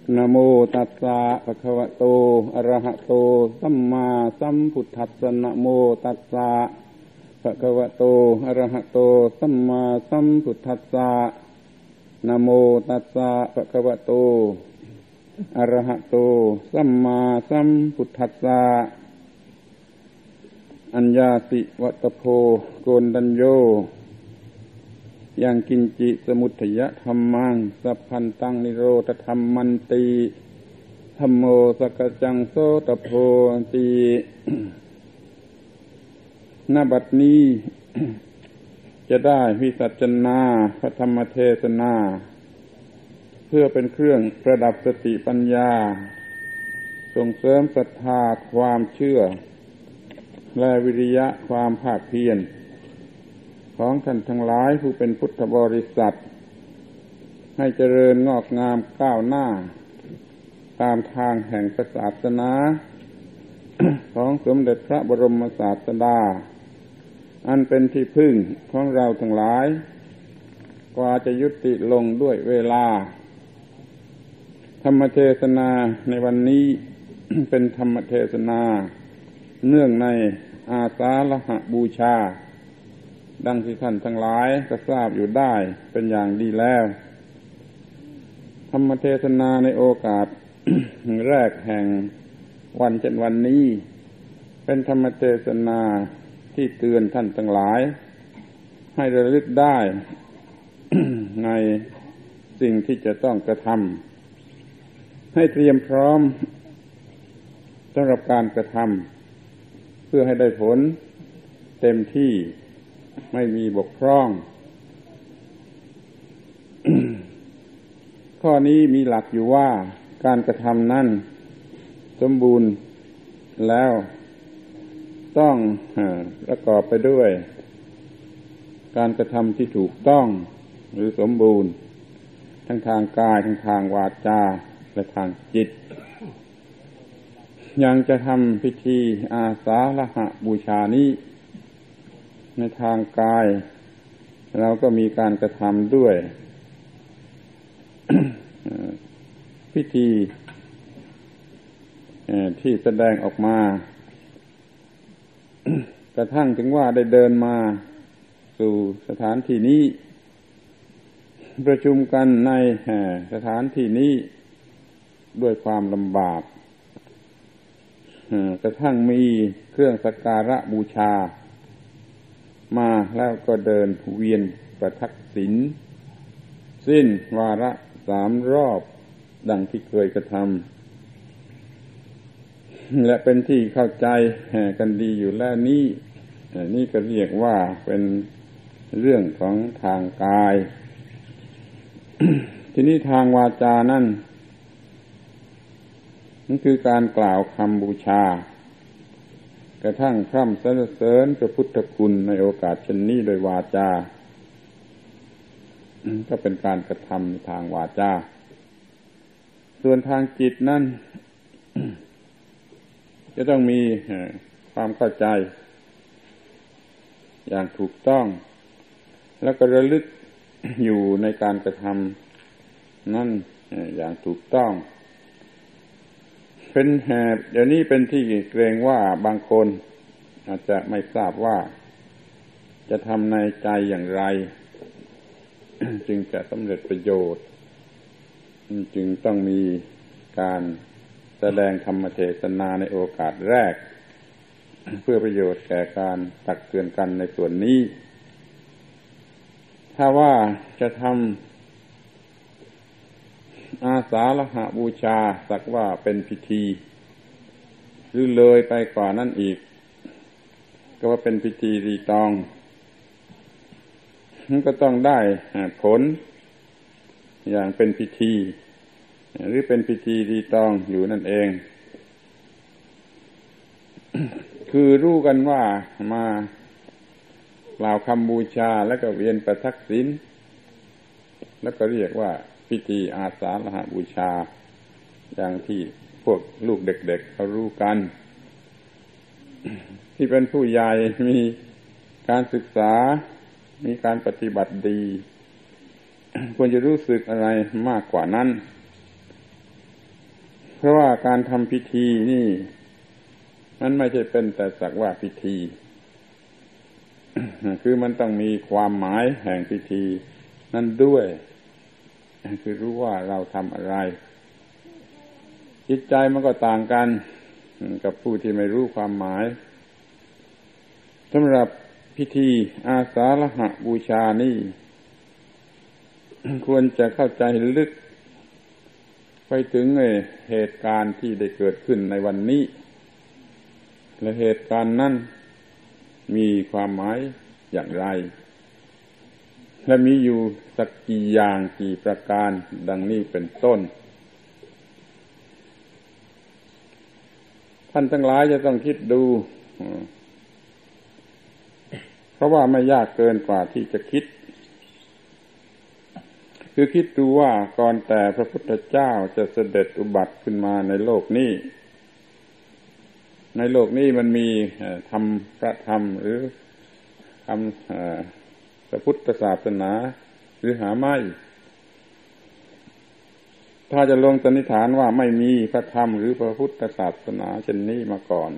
นะโมตัสสะภะคะวะโตอะระหะโตสัมมาสัมพุทธัสสะนะโมตัสสะภะคะวะโตอะระหะโตสัมมาสัมพุทธัสสะนะโมตัสสะภะคะวะโตอะระหะโตสัมมาสัมพุทธัสสะอัญญาสิวัตโพโกณฑัญโยยังกินจิสมุทัยธัมมังสัพพันตังนิโรธธัมมันติธัมโมสกจังโสตโพติณ บัดนี้จะได้วิสัชนาพระธรรมเทศนาเพื่อเป็นเครื่องประดับสติปัญญาส่งเสริมศรัทธาความเชื่อและวิริยะความภาคเพียรของท่านทั้งหลายผู้เป็นพุทธบริษัทให้เจริญงอกงามก้าวหน้าตามทางแห่งศาสนา ของสมเด็จพระบรมศาสดาอันเป็นที่พึ่งของเราทั้งหลายกว่าจะยุติลงด้วยเวลาธรรมเทศนาในวันนี้ เป็นธรรมเทศนาเนื่องในอาสาฬหบูชาดังที่ท่านทั้งหลายก็ทราบอยู่ได้เป็นอย่างดีแล้วธรรมเทศนาในโอกาส แรกแห่งวันเช่นวันนี้เป็นธรรมเทศนาที่เตือนท่านทั้งหลายให้ระลึกได้ ในสิ่งที่จะต้องกระทำให้เตรียมพร้อมสำหรับการกระทำเพื่อให้ได้ผลเต็มที่ไม่มีบกพร่อง ข้อนี้มีหลักอยู่ว่าการกระทำนั้นสมบูรณ์แล้วต้องประกอบไปด้วยการกระทำที่ถูกต้องหรือสมบูรณ์ทั้งทางกายทั้งทางวาจาและทางจิตยังจะทำพิธีอาสาฬหบูชานี้ในทางกายเราก็มีการกระทำด้วย พิธีที่แสดงออกมา กระทั่งถึงว่าได้เดินมาสู่สถานที่นี้ประชุมกันในสถานที่นี้ด้วยความลำบากกระทั่งมีเครื่องสักการะบูชามาแล้วก็เดินเวียนประทักษิณสิ้นวาระ3 รอบดังที่เคยกระทำและเป็นที่เข้าใจกันดีอยู่แล้วนี่ก็เรียกว่าเป็นเรื่องของทางกาย ทีนี้ทางวาจานั่นคือการกล่าวคำบูชากระทั่งพร่ำสรรเสริญพระพุทธคุณในโอกาสเช่นนี้โดยวาจาก็เป็นการกระทำในทางวาจาส่วนทางจิตนั่น จะต้องมีความเข้าใจอย่างถูกต้องแล้วก็ระลึกอยู่ในการกระทำนั่นอย่างถูกต้องเป็นเดี๋ยวนี้เป็นที่เกรงว่าบางคนอาจจะไม่ทราบว่าจะทำในใจอย่างไร จึงจะสำเร็จประโยชน์จึงต้องมีการแสดงธรรมเทศนาในโอกาสแรก เพื่อประโยชน์แก่การตักเตือนกันในส่วนนี้ถ้าว่าจะทำอาสาฬหบูชาสักว่าเป็นพิธีหรือเลยไปกว่านั้นอีกก็ว่าเป็นพิธีรีตองมันก็ต้องได้ผลอย่างเป็นพิธีหรือเป็นพิธีรีตองอยู่นั่นเอง คือรู้กันว่ามากล่าวคำบูชาแล้วก็เวียนประทักษิณแล้วก็เรียกว่าพิธีอาสาฬหบูชาอย่างที่พวกลูกเด็กๆเขารู้กันที่เป็นผู้ใหญ่มีการศึกษามีการปฏิบัติดีควรจะรู้สึกอะไรมากกว่านั้นเพราะว่าการทำพิธีนี่มันไม่ใช่เป็นแต่สักว่าพิธี คือมันต้องมีความหมายแห่งพิธีนั่นด้วยคือรู้ว่าเราทำอะไรจิตใจมันก็ต่างกันกับผู้ที่ไม่รู้ความหมายสำหรับพิธีอาสาฬหบูชานี่ควรจะเข้าใจลึกไปถึงเหตุการณ์ที่ได้เกิดขึ้นในวันนี้และเหตุการณ์นั้นมีความหมายอย่างไรและมีอยู่สักกี่อย่างกี่ประการดังนี้เป็นต้นท่านทั้งหลายจะต้องคิดดูเพราะว่าไม่ยากเกินกว่าที่จะคิดคือคิดดูว่าก่อนแต่พระพุทธเจ้าจะเสด็จอุบัติขึ้นมาในโลกนี้มันมีธรรมพระธรรมหรือธรรมพระพุทธศาสนาหรือหาไม่ถ้าจะลงสันนิษฐานว่าไม่มีพระธรรมหรือพระพุทธศาสนาเช่นนี้มาก่อน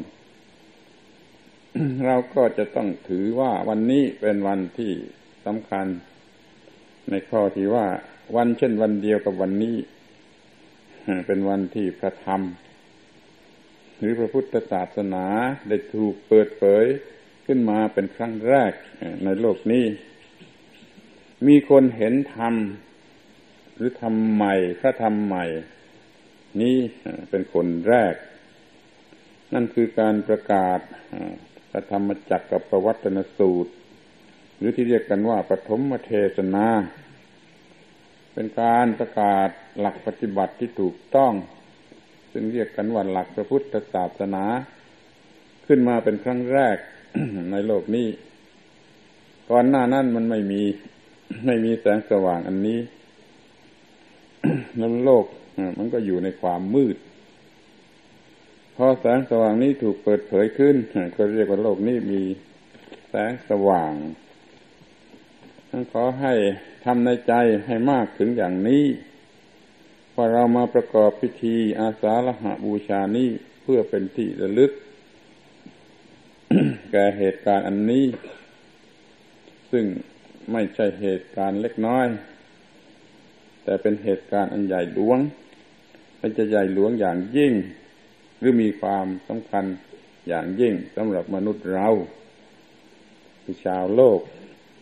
เราก็จะต้องถือว่าวันนี้เป็นวันที่สำคัญในข้อที่ว่าวันเช่นวันเดียวกับวันนี้เป็นวันที่พระธรรมหรือพระพุทธศาสนาได้ถูกเปิดเผยขึ้นมาเป็นครั้งแรกในโลกนี้มีคนเห็นธรรมหรือธรรมใหม่พระธรรมใหม่นี้เป็นคนแรกนั่นคือการประกาศพระธรรมจักรกับปวัตตนสูตรหรือที่เรียกกันว่าปฐมเทศนาเป็นการประกาศหลักปฏิบัติที่ถูกต้องซึ่งเรียกกันว่าหลักพระพุทธศาสนาขึ้นมาเป็นครั้งแรก ในโลกนี้ก่อนหน้านั้นมันไม่มีแสงสว่างอันนี้ แล้วโลกมันก็อยู่ในความมืดพอแสงสว่างนี้ถูกเปิดเผยขึ้นก็เรียกว่าโลกนี้มีแสงสว่างขอให้ทำในใจให้มากถึงอย่างนี้พอเรามาประกอบพิธีอาสาฬหบูชานี้เพื่อเป็นที่ระลึก แก่เหตุการณ์อันนี้ซึ่งไม่ใช่เหตุการณ์เล็กน้อยแต่เป็นเหตุการณ์อันใหญ่หลวงมันจะใหญ่หลวงอย่างยิ่งหรือมีความสำคัญอย่างยิ่งสำหรับมนุษย์เราคือชาวโลก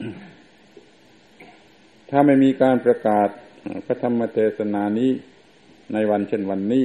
ถ้าไม่มีการประกาศพระธรรมเทศนานี้ในวันเช่นวันนี้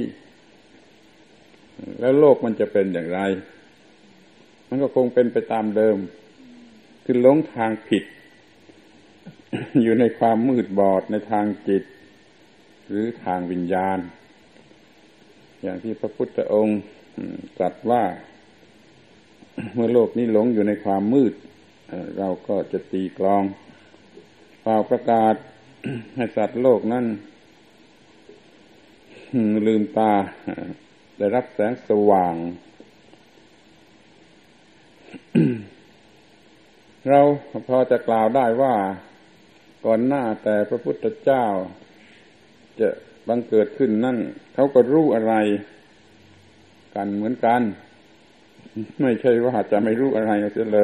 แล้วโลกมันจะเป็นอย่างไรมันก็คงเป็นไปตามเดิมคือหลงทางผิด อยู่ในความมืดบอดในทางจิตหรือทางวิญญาณอย่างที่พระพุทธองค์ตรัสว่าเมื่อโลกนี้หลงอยู่ในความมืดเราก็จะตีกลองเป่าประกาศ ให้สัตว์โลกนั้นลืมตาได้รับแสงสว่าง เราพอจะกล่าวได้ว่าก่อนหน้าแต่พระพุทธเจ้าจะบังเกิดขึ้นนั่นเขาก็รู้อะไรกันเหมือนกันไม่ใช่ว่าจะไม่รู้อะไรเสียเลย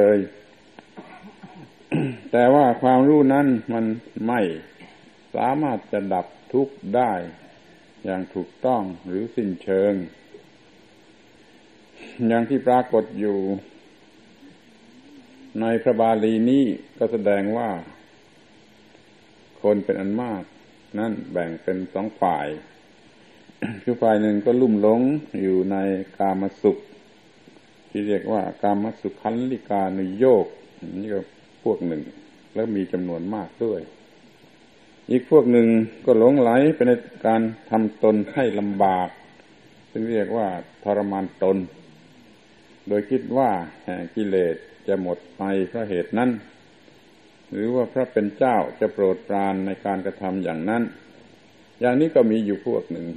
แต่ว่าความรู้นั้นมันไม่สามารถจะดับทุกข์ได้อย่างถูกต้องหรือสิ้นเชิงอย่างที่ปรากฏอยู่ในพระบาลีนี้ก็แสดงว่าคนเป็นอันมากนั่นแบ่งเป็นสองฝ่าย คือฝ่ายหนึ่งก็ลุ่มหลงอยู่ในกามสุขที่เรียกว่ากามสุขันลิกานุโยคนี่ก็พวกหนึ่งแล้วมีจำนวนมากด้วยอีกพวกหนึ่งก็หลงไหลไปในการทำตนให้ลำบากซึ่งเรียกว่าทรมานตนโดยคิดว่ากิเลสจะหมดไปเพราะเหตุนั้นหรือว่าพระเป็นเจ้าจะโปรดปรานในการกระทำอย่างนั้นอย่างนี้ก็มีอยู่พวกหนึ่ง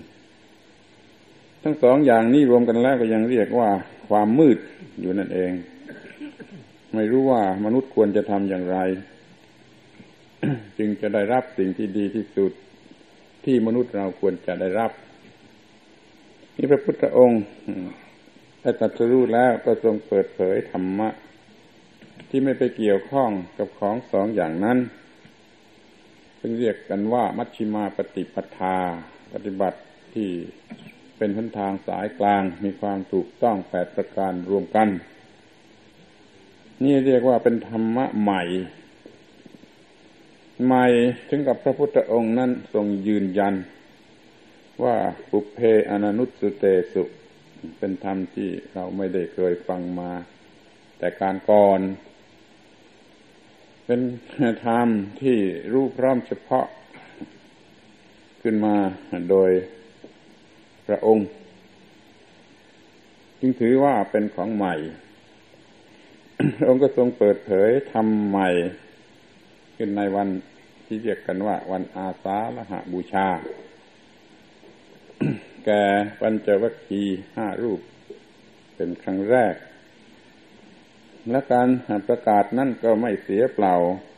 ทั้งสองอย่างนี้รวมกันแล้วก็ยังเรียกว่าความมืดอยู่นั่นเองไม่รู้ว่ามนุษย์ควรจะทำอย่างไร จึงจะได้รับสิ่งที่ดีที่สุดที่มนุษย์เราควรจะได้รับที่พระพุทธองค์ได้ตรัสรู้แล้วก็ทรงเปิดเผยธรรมะที่ไม่ไปเกี่ยวข้องกับของสองอย่างนั้นซึ่งเรียกกันว่ามัชฌิมาปฏิปทาปฏิบัติที่เป็นหนทางสายกลางมีความถูกต้อง8ประการรวมกันนี่เรียกว่าเป็นธรรมะใหม่ถึงกับพระพุทธองค์นั้นทรงยืนยันว่าปุเพอนันุสเตสุเป็นธรรมที่เราไม่ได้เคยฟังมาแต่การก่อนเป็นธรรมที่รู้พร้อมเฉพาะขึ้นมาโดยพระองค์จึงถือว่าเป็นของใหม่พระองค์ก็ทรงเปิดเผยธรรมใหม่ขึ้นในวันที่เรียกกันว่าวันอาสาฬหบูชาแก่ปัญจวัคคีย์5รูปเป็นครั้งแรกและการประกาศนั่นก็ไม่เสียเปล่า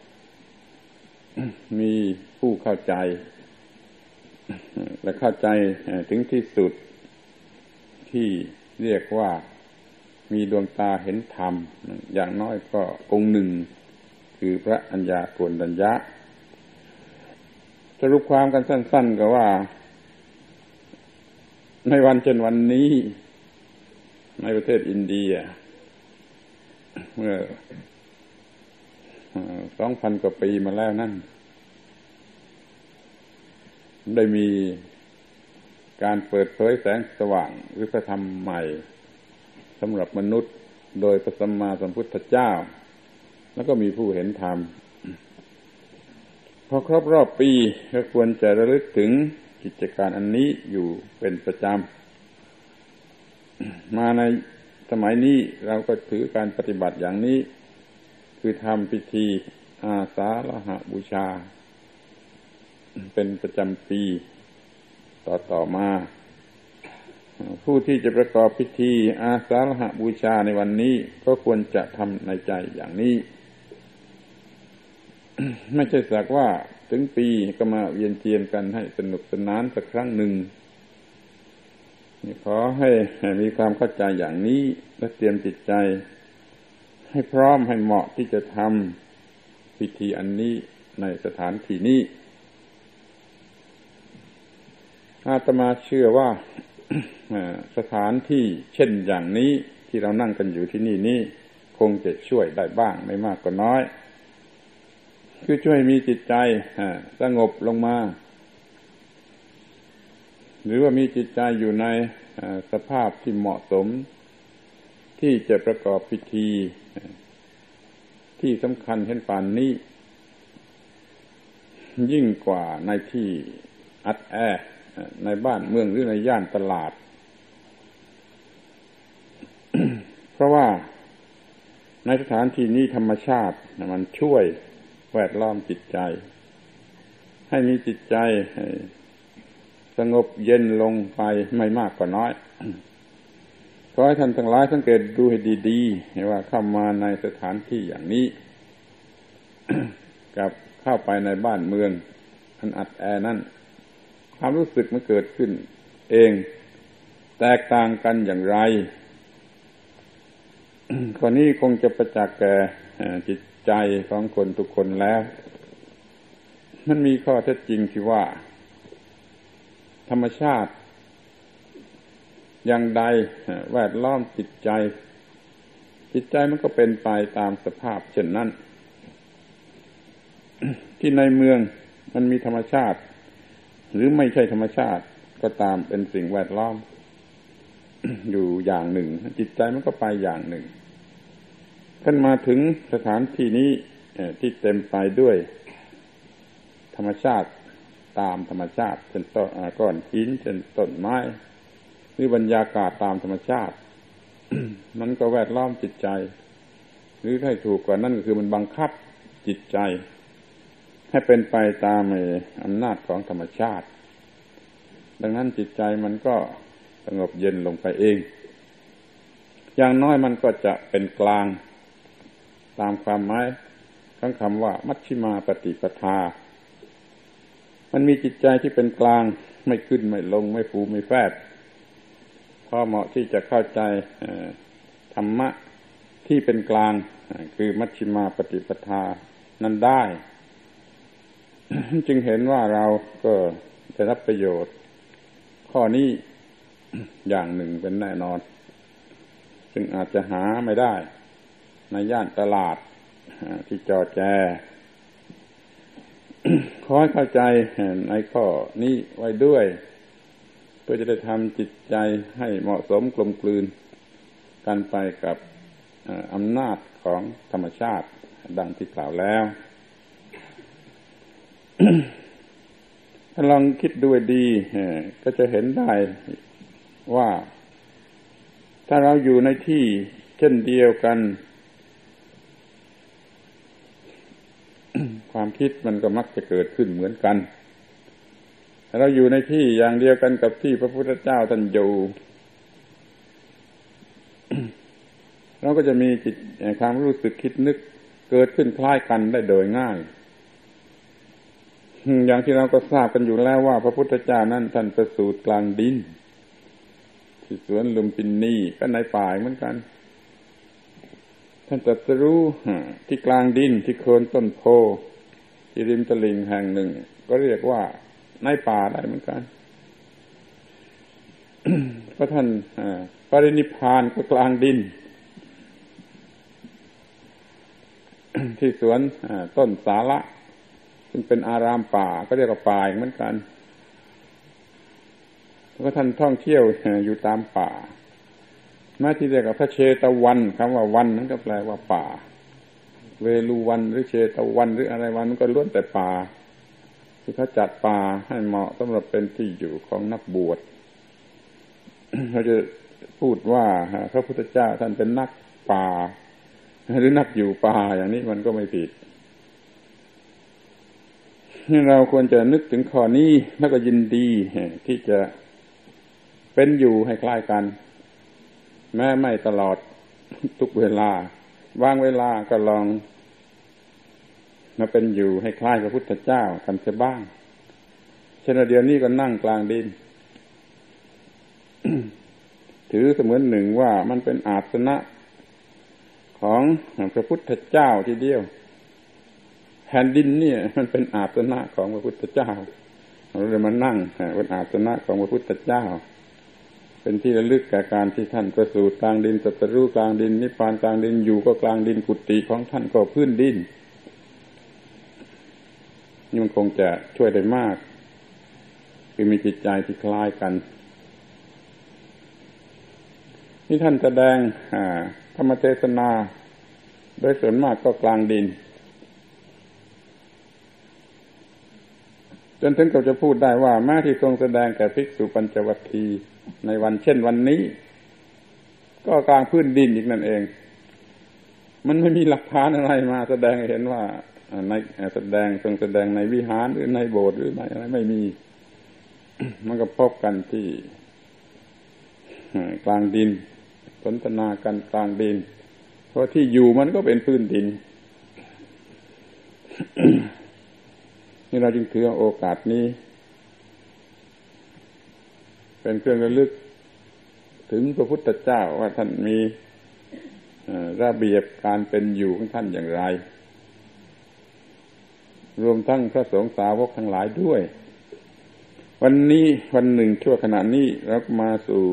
มีผู้เข้าใจและเข้าใจถึงที่สุดที่เรียกว่ามีดวงตาเห็นธรรมอย่างน้อยก็องค์หนึ่งคือพระอัญญาโกณฑัญญะสรุปความกันสั้นๆก็ว่าในวันเช่นวันนี้ในประเทศอินเดียเมื่อ 2,000 กว่าปีมาแล้วนั่นได้มีการเปิดเผยแสงสว่างหรือพระธรรมใหม่สำหรับมนุษย์โดยพระสัมมาสัมพุทธเจ้าแล้วก็มีผู้เห็นธรรมพอครบรอบปีก็ควรจะระลึกถึงกิจการอันนี้อยู่เป็นประจำมาในสมัยนี้เราก็ถือการปฏิบัติอย่างนี้คือทำพิธีอาสาฬหบูชาเป็นประจำปีต่อมาผู้ที่จะประกอบพิธีอาสาฬหบูชาในวันนี้ก็ควรจะทำในใจอย่างนี้ไม่ใช่สักว่าถึงปีก็มาเวียนเทียนกันให้สนุกสนานสักครั้งหนึ่งขอให้มีความเข้าใจอย่างนี้และเตรียมจิตใจให้พร้อมให้เหมาะที่จะทำพิธีอันนี้ในสถานที่นี้อาตมาเชื่อว่าสถานที่เช่นอย่างนี้ที่เรานั่งกันอยู่ที่นี่คงจะช่วยได้บ้างไม่มากก็น้อยคือช่วยมีจิตใจสงบลงมาหรือว่ามีจิตใจอยู่ในสภาพที่เหมาะสมที่จะประกอบพิธีที่สำคัญเช่นป่านนี้ยิ่งกว่าในที่อัดแอในบ้านเมืองหรือในย่านตลาด เพราะว่าในสถานที่นี้ธรรมชาติมันช่วยแวดล้อมจิตใจให้มีจิตใจสงบเย็นลงไปไม่มากก็น้อยขอให้ท่านทั้งหลายสังเกตดูให้ดีๆว่าเข้ามาในสถานที่อย่างนี้ กับเข้าไปในบ้านเมืองอันอัดแอนั่นความรู้สึกมันเกิดขึ้นเองแตกต่างกันอย่างไร ข้อนี้คงจะประจักษ์แก่จิตใจของคนทุกคนแล้วมันมีข้อเท็จจริงที่ว่าธรรมชาติอย่างใดแวดล้อมจิตใจมันก็เป็นไปตามสภาพเช่นนั้น ที่ในเมืองมันมีธรรมชาติหรือไม่ใช่ธรรมชาติก็ตามเป็นสิ่งแวดล้อม อยู่อย่างหนึ่งจิตใจมันก็ไปอย่างหนึ่งท่านมาถึงสถานที่นี้ที่เต็มไปด้วยธรรมชาติตามธรรมชาติเช่นต้นก้อนหินเช่นต้นไม้หรือบรรยากาศตามธรรมชาติ มันก็แวดล้อมจิตใจหรือให้ถูกกว่านั้นก็คือมันบังคับจิตใจให้เป็นไปตามอำนาจของธรรมชาติดังนั้นจิตใจมันก็สงบเย็นลงไปเองอย่างน้อยมันก็จะเป็นกลางตามความหมายของคำว่ามัชฌิมาปฏิปทามันมีจิตใจที่เป็นกลางไม่ขึ้นไม่ลงไม่ฟูไม่แฟดอเหมาะที่จะเข้าใจธรรมะที่เป็นกลางคือมัชฌิมาปฏิปทานั้นได้ จึงเห็นว่าเราก็จะรับประโยชน์ข้อนี้อย่างหนึ่งเป็นแน่นอนซึ่งอาจจะหาไม่ได้ในย่านตลาดที่จอแจ ขอให้เข้าใจในข้อนี้ไว้ด้วยเพื่อจะได้ทำจิตใจให้เหมาะสมกลมกลืนกันไปกับอำนาจของธรรมชาติดังที่กล่าวแล้ว ถ้าลองคิดดูดีก็จะเห็นได้ว่าถ้าเราอยู่ในที่เช่นเดียวกัน ความคิดมันก็มักจะเกิดขึ้นเหมือนกันถ้าเราอยู่ในที่อย่างเดียวกันกับที่พระพุทธเจ้าท่านอยู่ เราก็จะมีจิตความรู้สึกคิดนึกเกิดขึ้นคล้ายกันได้โดยง่ายอย่างที่เราก็ทราบกันอยู่แล้วว่าพระพุทธเจ้านั้นท่านประสูติกลางดินที่สวนลุมพินีก็ในป่าเหมือนกันท่านตรัสรู้ที่กลางดินที่โคนต้นโพที่ริมตลิ่งแห่งหนึ่งก็เรียกว่าในป่าได้เหมือนกัน เพราะท่านปรินิพพานก็กลางดิน ที่สวนต้นสาระซึ่งเป็นอารามป่าก็เรียกว่าป่าเหมือนกันแล้วก็ท่านท่องเที่ยวอยู่ตามป่าแม้ที่เรียกว่าพระเชตวันคำว่าวันนั้นก็แปลว่าป่าเวลุวันหรือเชตวันหรืออะไรวันมันก็ล้วนแต่ป่าที่เขาจัดป่าให้เหมาะสำหรับเป็นที่อยู่ของนักบวช เขาจะพูดว่าพระพุทธเจ้าท่านเป็นนักป่าหรือนักอยู่ป่าอย่างนี้มันก็ไม่ผิดเราควรจะนึกถึงข้อนี้แล้วก็ยินดีที่จะเป็นอยู่ให้คล้ายกันแม้ไม่ตลอดทุกเวลาบางเวลาก็ลองมาเป็นอยู่ให้คล้ายกับพุทธเจ้ากันเสียบ้างเช่นเดี๋ยวนี้ก็นั่งกลางดิน ถือเสมือนหนึ่งว่ามันเป็นอาสนะของพระพุทธเจ้าทีเดียวแผ่นดินเนี่ยมันเป็นอาสนะของพระพุทธเจ้าเราเลยมานั่งบนอาสนะของพระพุทธเจ้าเป็นที่ระลึกแก่การที่ท่านประสูติกลางดินตรัสรู้กลางดินนิพพานกลางดินอยู่ก็กลางดินกุฏิของท่านก็พื้นดินนี่มันคงจะช่วยได้มากคือมีจิตใจที่คล้ายกันนี่ท่านแสดงธรรมเทศนาโดยส่วนมากก็กลางดินจนถึงกับจะพูดได้ว่าแม้ที่ทรงแสดงแก่ภิกษุปัญจวัคคีย์ในวันเช่นวันนี้ก็กลางพื้นดินอีกนั่นเองมันไม่มีหลักฐานอะไรมาแสดงให้เห็นว่าในทรงแสดงในวิหารหรือในโบสถ์หรือในอะไรไม่มี มันก็พบกันที่กลางดินสนทนากันกลางดินเพราะที่อยู่มันก็เป็นพื้นดิน นี่เราจึงถือโอกาสนี้เป็นเครื่องระลึกถึงพระพุทธเจ้าว่าท่านมีระเบียบการเป็นอยู่ของท่านอย่างไรรวมทั้งพระสงฆ์สาวกทั้งหลายด้วยวันนี้วันหนึ่งชั่วขณะนี้เรามาสู่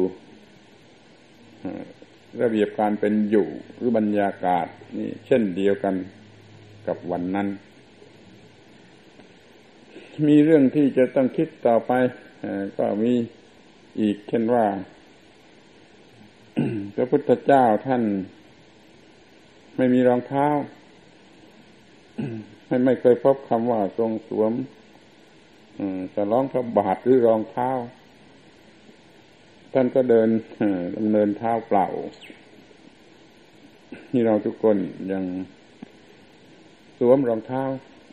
ระเบียบการเป็นอยู่หรือบรรยากาศนี่เช่นเดียวกันกับวันนั้นมีเรื่องที่จะต้องคิดต่อไปก็มีอีกเช่นว่า พระพุทธเจ้าท่านไม่มีรองเท้า ไม่เคยพบคำว่าทรงสวมจะร้องพระบาทหรือรองเท้าท่านก็เดินดำเนินเท้าเปล่านี่เราทุกคนยังสวมรองเท้า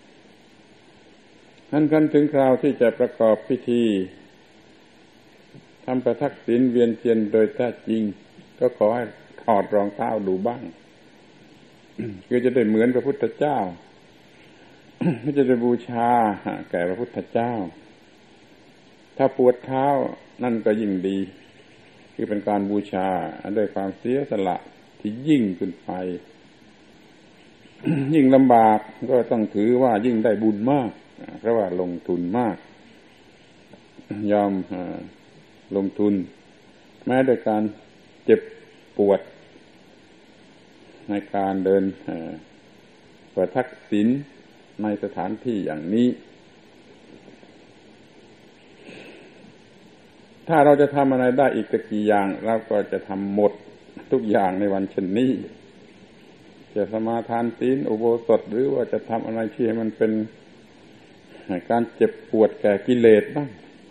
ท่านกันถึงคราวที่จะประกอบพิธีทำประทักษิณเวียนเทียนโดยแท้จริงก็ขอให้ถอดรองเท้าดูบ้าง คือจะได้เหมือนพระพุทธเจ้า ไม่จะได้บูชาแก่พระพุทธเจ้าถ้าปวดเท้านั่นก็ยิ่งดีคือเป็นการบูชาด้วยความเสียสละที่ยิ่งขึ้นไป ยิ่งลำบากก็ต้องถือว่ายิ่งได้บุญมากเพราะว่าลงทุนมากยอมลงทุนแม้โดยการเจ็บปวดในการเดินประทักษิณในสถานที่อย่างนี้ถ้าเราจะทำอะไรได้อีกสักกี่อย่างเราก็จะทำหมดทุกอย่างในวันเช่นนี้จะสมาทานศีลอุโบสถหรือว่าจะทำอะไรที่ให้มันเป็นการเจ็บปวดแก่กิเลสบ้าง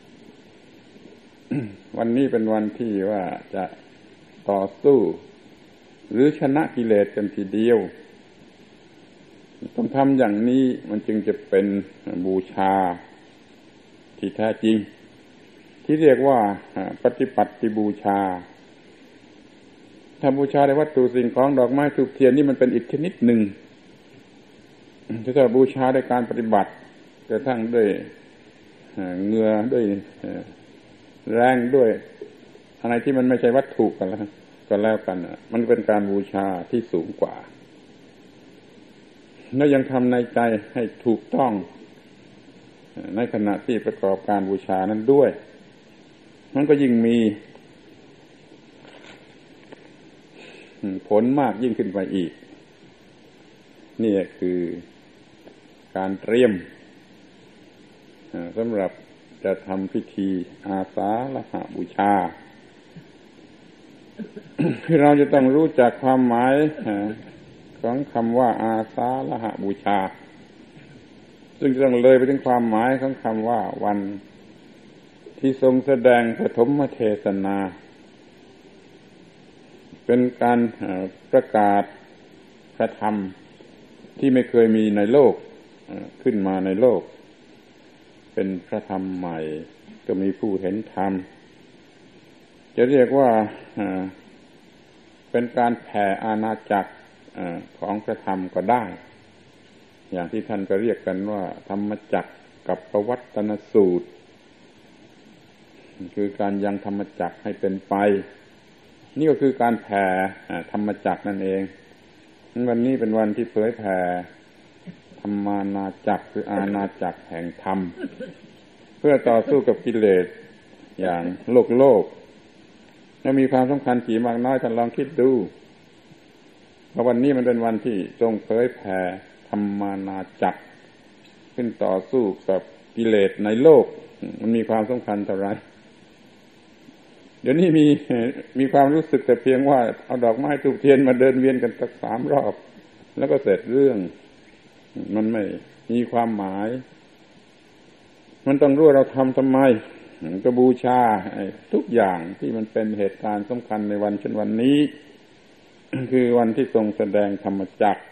วันนี้เป็นวันที่ว่าจะต่อสู้หรือชนะกิเลสกันทีเดียวต้องทำอย่างนี้มันจึงจะเป็นบูชาที่แท้จริงที่เรียกว่าปฏิปัติบูชาถ้าบูชาในวัตถุสิ่งของดอกไม้ธูปเทียนนี่มันเป็นอีกชนิดหนึ่งถ้าบูชาด้วยการปฏิบัติกระทั่งด้วยเหงื่อด้วยแรงด้วยอะไรที่มันไม่ใช่วัตถุกันแล้วกันมันเป็นการบูชาที่สูงกว่าแล้วยังทำในใจให้ถูกต้องในขณะที่ประกอบการบูชานั้นด้วยมันก็ยิ่งมีผลมากยิ่งขึ้นไปอีกนี่คือการเตรียมสำหรับจะทำพิธีอาสาฬหบูชา คือเราจะต้องรู้จักความหมายของคำว่าอาสาฬหบูชาซึ่งจะต้องเลยไปถึงความหมายของคำว่าวันที่ทรงแสดงปฐมเทศนาเป็นการประกาศพระธรรมที่ไม่เคยมีในโลกขึ้นมาในโลกเป็นพระธรรมใหม่ก็มีผู้เห็นธรรมจะเรียกว่าเป็นการแผ่อาณาจักรของพระธรรมก็ได้อย่างที่ท่านก็เรียกกันว่าธรรมจักรกับปวัตตนสูตรคือการยังธรรมจักรให้เป็นไปนี่ก็คือการแผ่ธรรมจักรนั่นเองวันนี้เป็นวันที่เผยแผ่ธรรมานาจักรคืออาณาจักรแห่งธรรมเพื่อต่อสู้กับกิเลสอย่างโลกแล้วมีความสำคัญกี่มากน้อยท่านลองคิดดูว่าวันนี้มันเป็นวันที่ทรงเผยแผ่ธรรมานาจักรขึ้นต่อสู้กับกิเลสในโลกมันมีความสำคัญเท่าไรเดี๋ยวนี้มีความรู้สึกแต่เพียงว่าเอาดอกไม้ธูปเทียนมาเดินเวียนกันสัก3 รอบแล้วก็เสร็จเรื่องมันไม่มีความหมายมันต้องรู้เราทำทำไมก็บูชาทุกอย่างที่มันเป็นเหตุการณ์สำคัญในวันเช่นวันนี้ คือวันที่ทรงแสดงธรรมจักร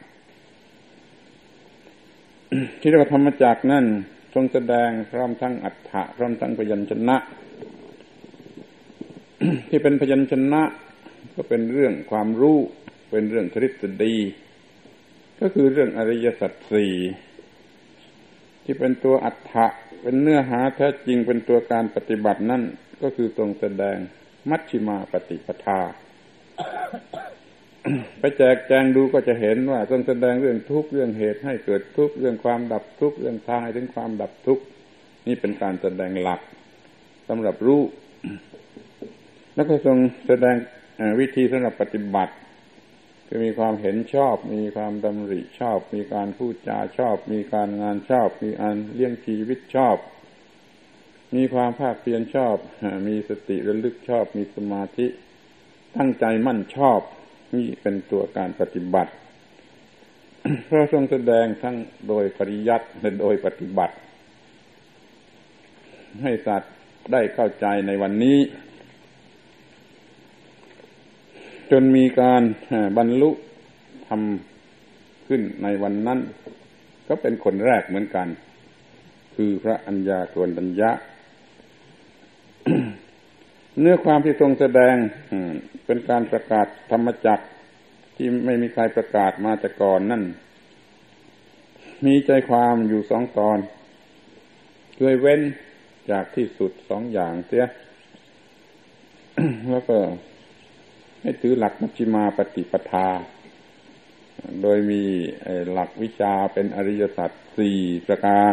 ที่เรียกว่าธรรมจักรนั่นทรงแสดงพร้อมทั้งอรรถะพร้อมทั้งพยัญชนะ ที่เป็นพยัญชนะก็เป็นเรื่องความรู้เป็นเรื่องทฤษฎีก็คือเรื่องอริยสัจสี่ที่เป็นตัวอรรถะเป็นเนื้อหาแท้จริงเป็นตัวการปฏิบัตินั่นก็คือทรงแสดงมัชฌิมาปฏิปทา ไปแจกแจงดูก็จะเห็นว่าทรงแสดงเรื่องทุกข์เรื่องเหตุให้เกิดทุกข์เรื่องความดับทุกข์เรื่องทางให้ถึงความดับทุกข์นี่เป็นการแสดงหลักสำหรับรู้แล้วก็ทรงแสดงวิธีสำหรับปฏิบัติคือมีความเห็นชอบมีความดำริชอบมีการพูดจาชอบมีการงานชอบมีอันเลี้ยงชีวิตชอบมีความภาคเพียรชอบมีสติระลึกชอบมีสมาธิตั้งใจมั่นชอบนี่เป็นตัวการปฏิบัติ พระทรงแสดงทั้งโดยปริยัติและโดยปฏิบัติให้สัตว์ได้เข้าใจในวันนี้จนมีการบรรลุธรรมขึ้นในวันนั้นก็เป็นคนแรกเหมือนกันคือพระอัญญาโกณฑัญญะ เนื้อความที่ทรงแสดงเป็นการประกาศธรรมจักรที่ไม่มีใครประกาศมาแต่ก่อนนั่นมีใจความอยู่2 ตอนช่วยเว้นจากที่สุด2 อย่างเสียแล้วก็ให้ถือหลักมัชฌิมาปฏิปทาโดยมีหลักวิชาเป็นอริยสัจ4ประการ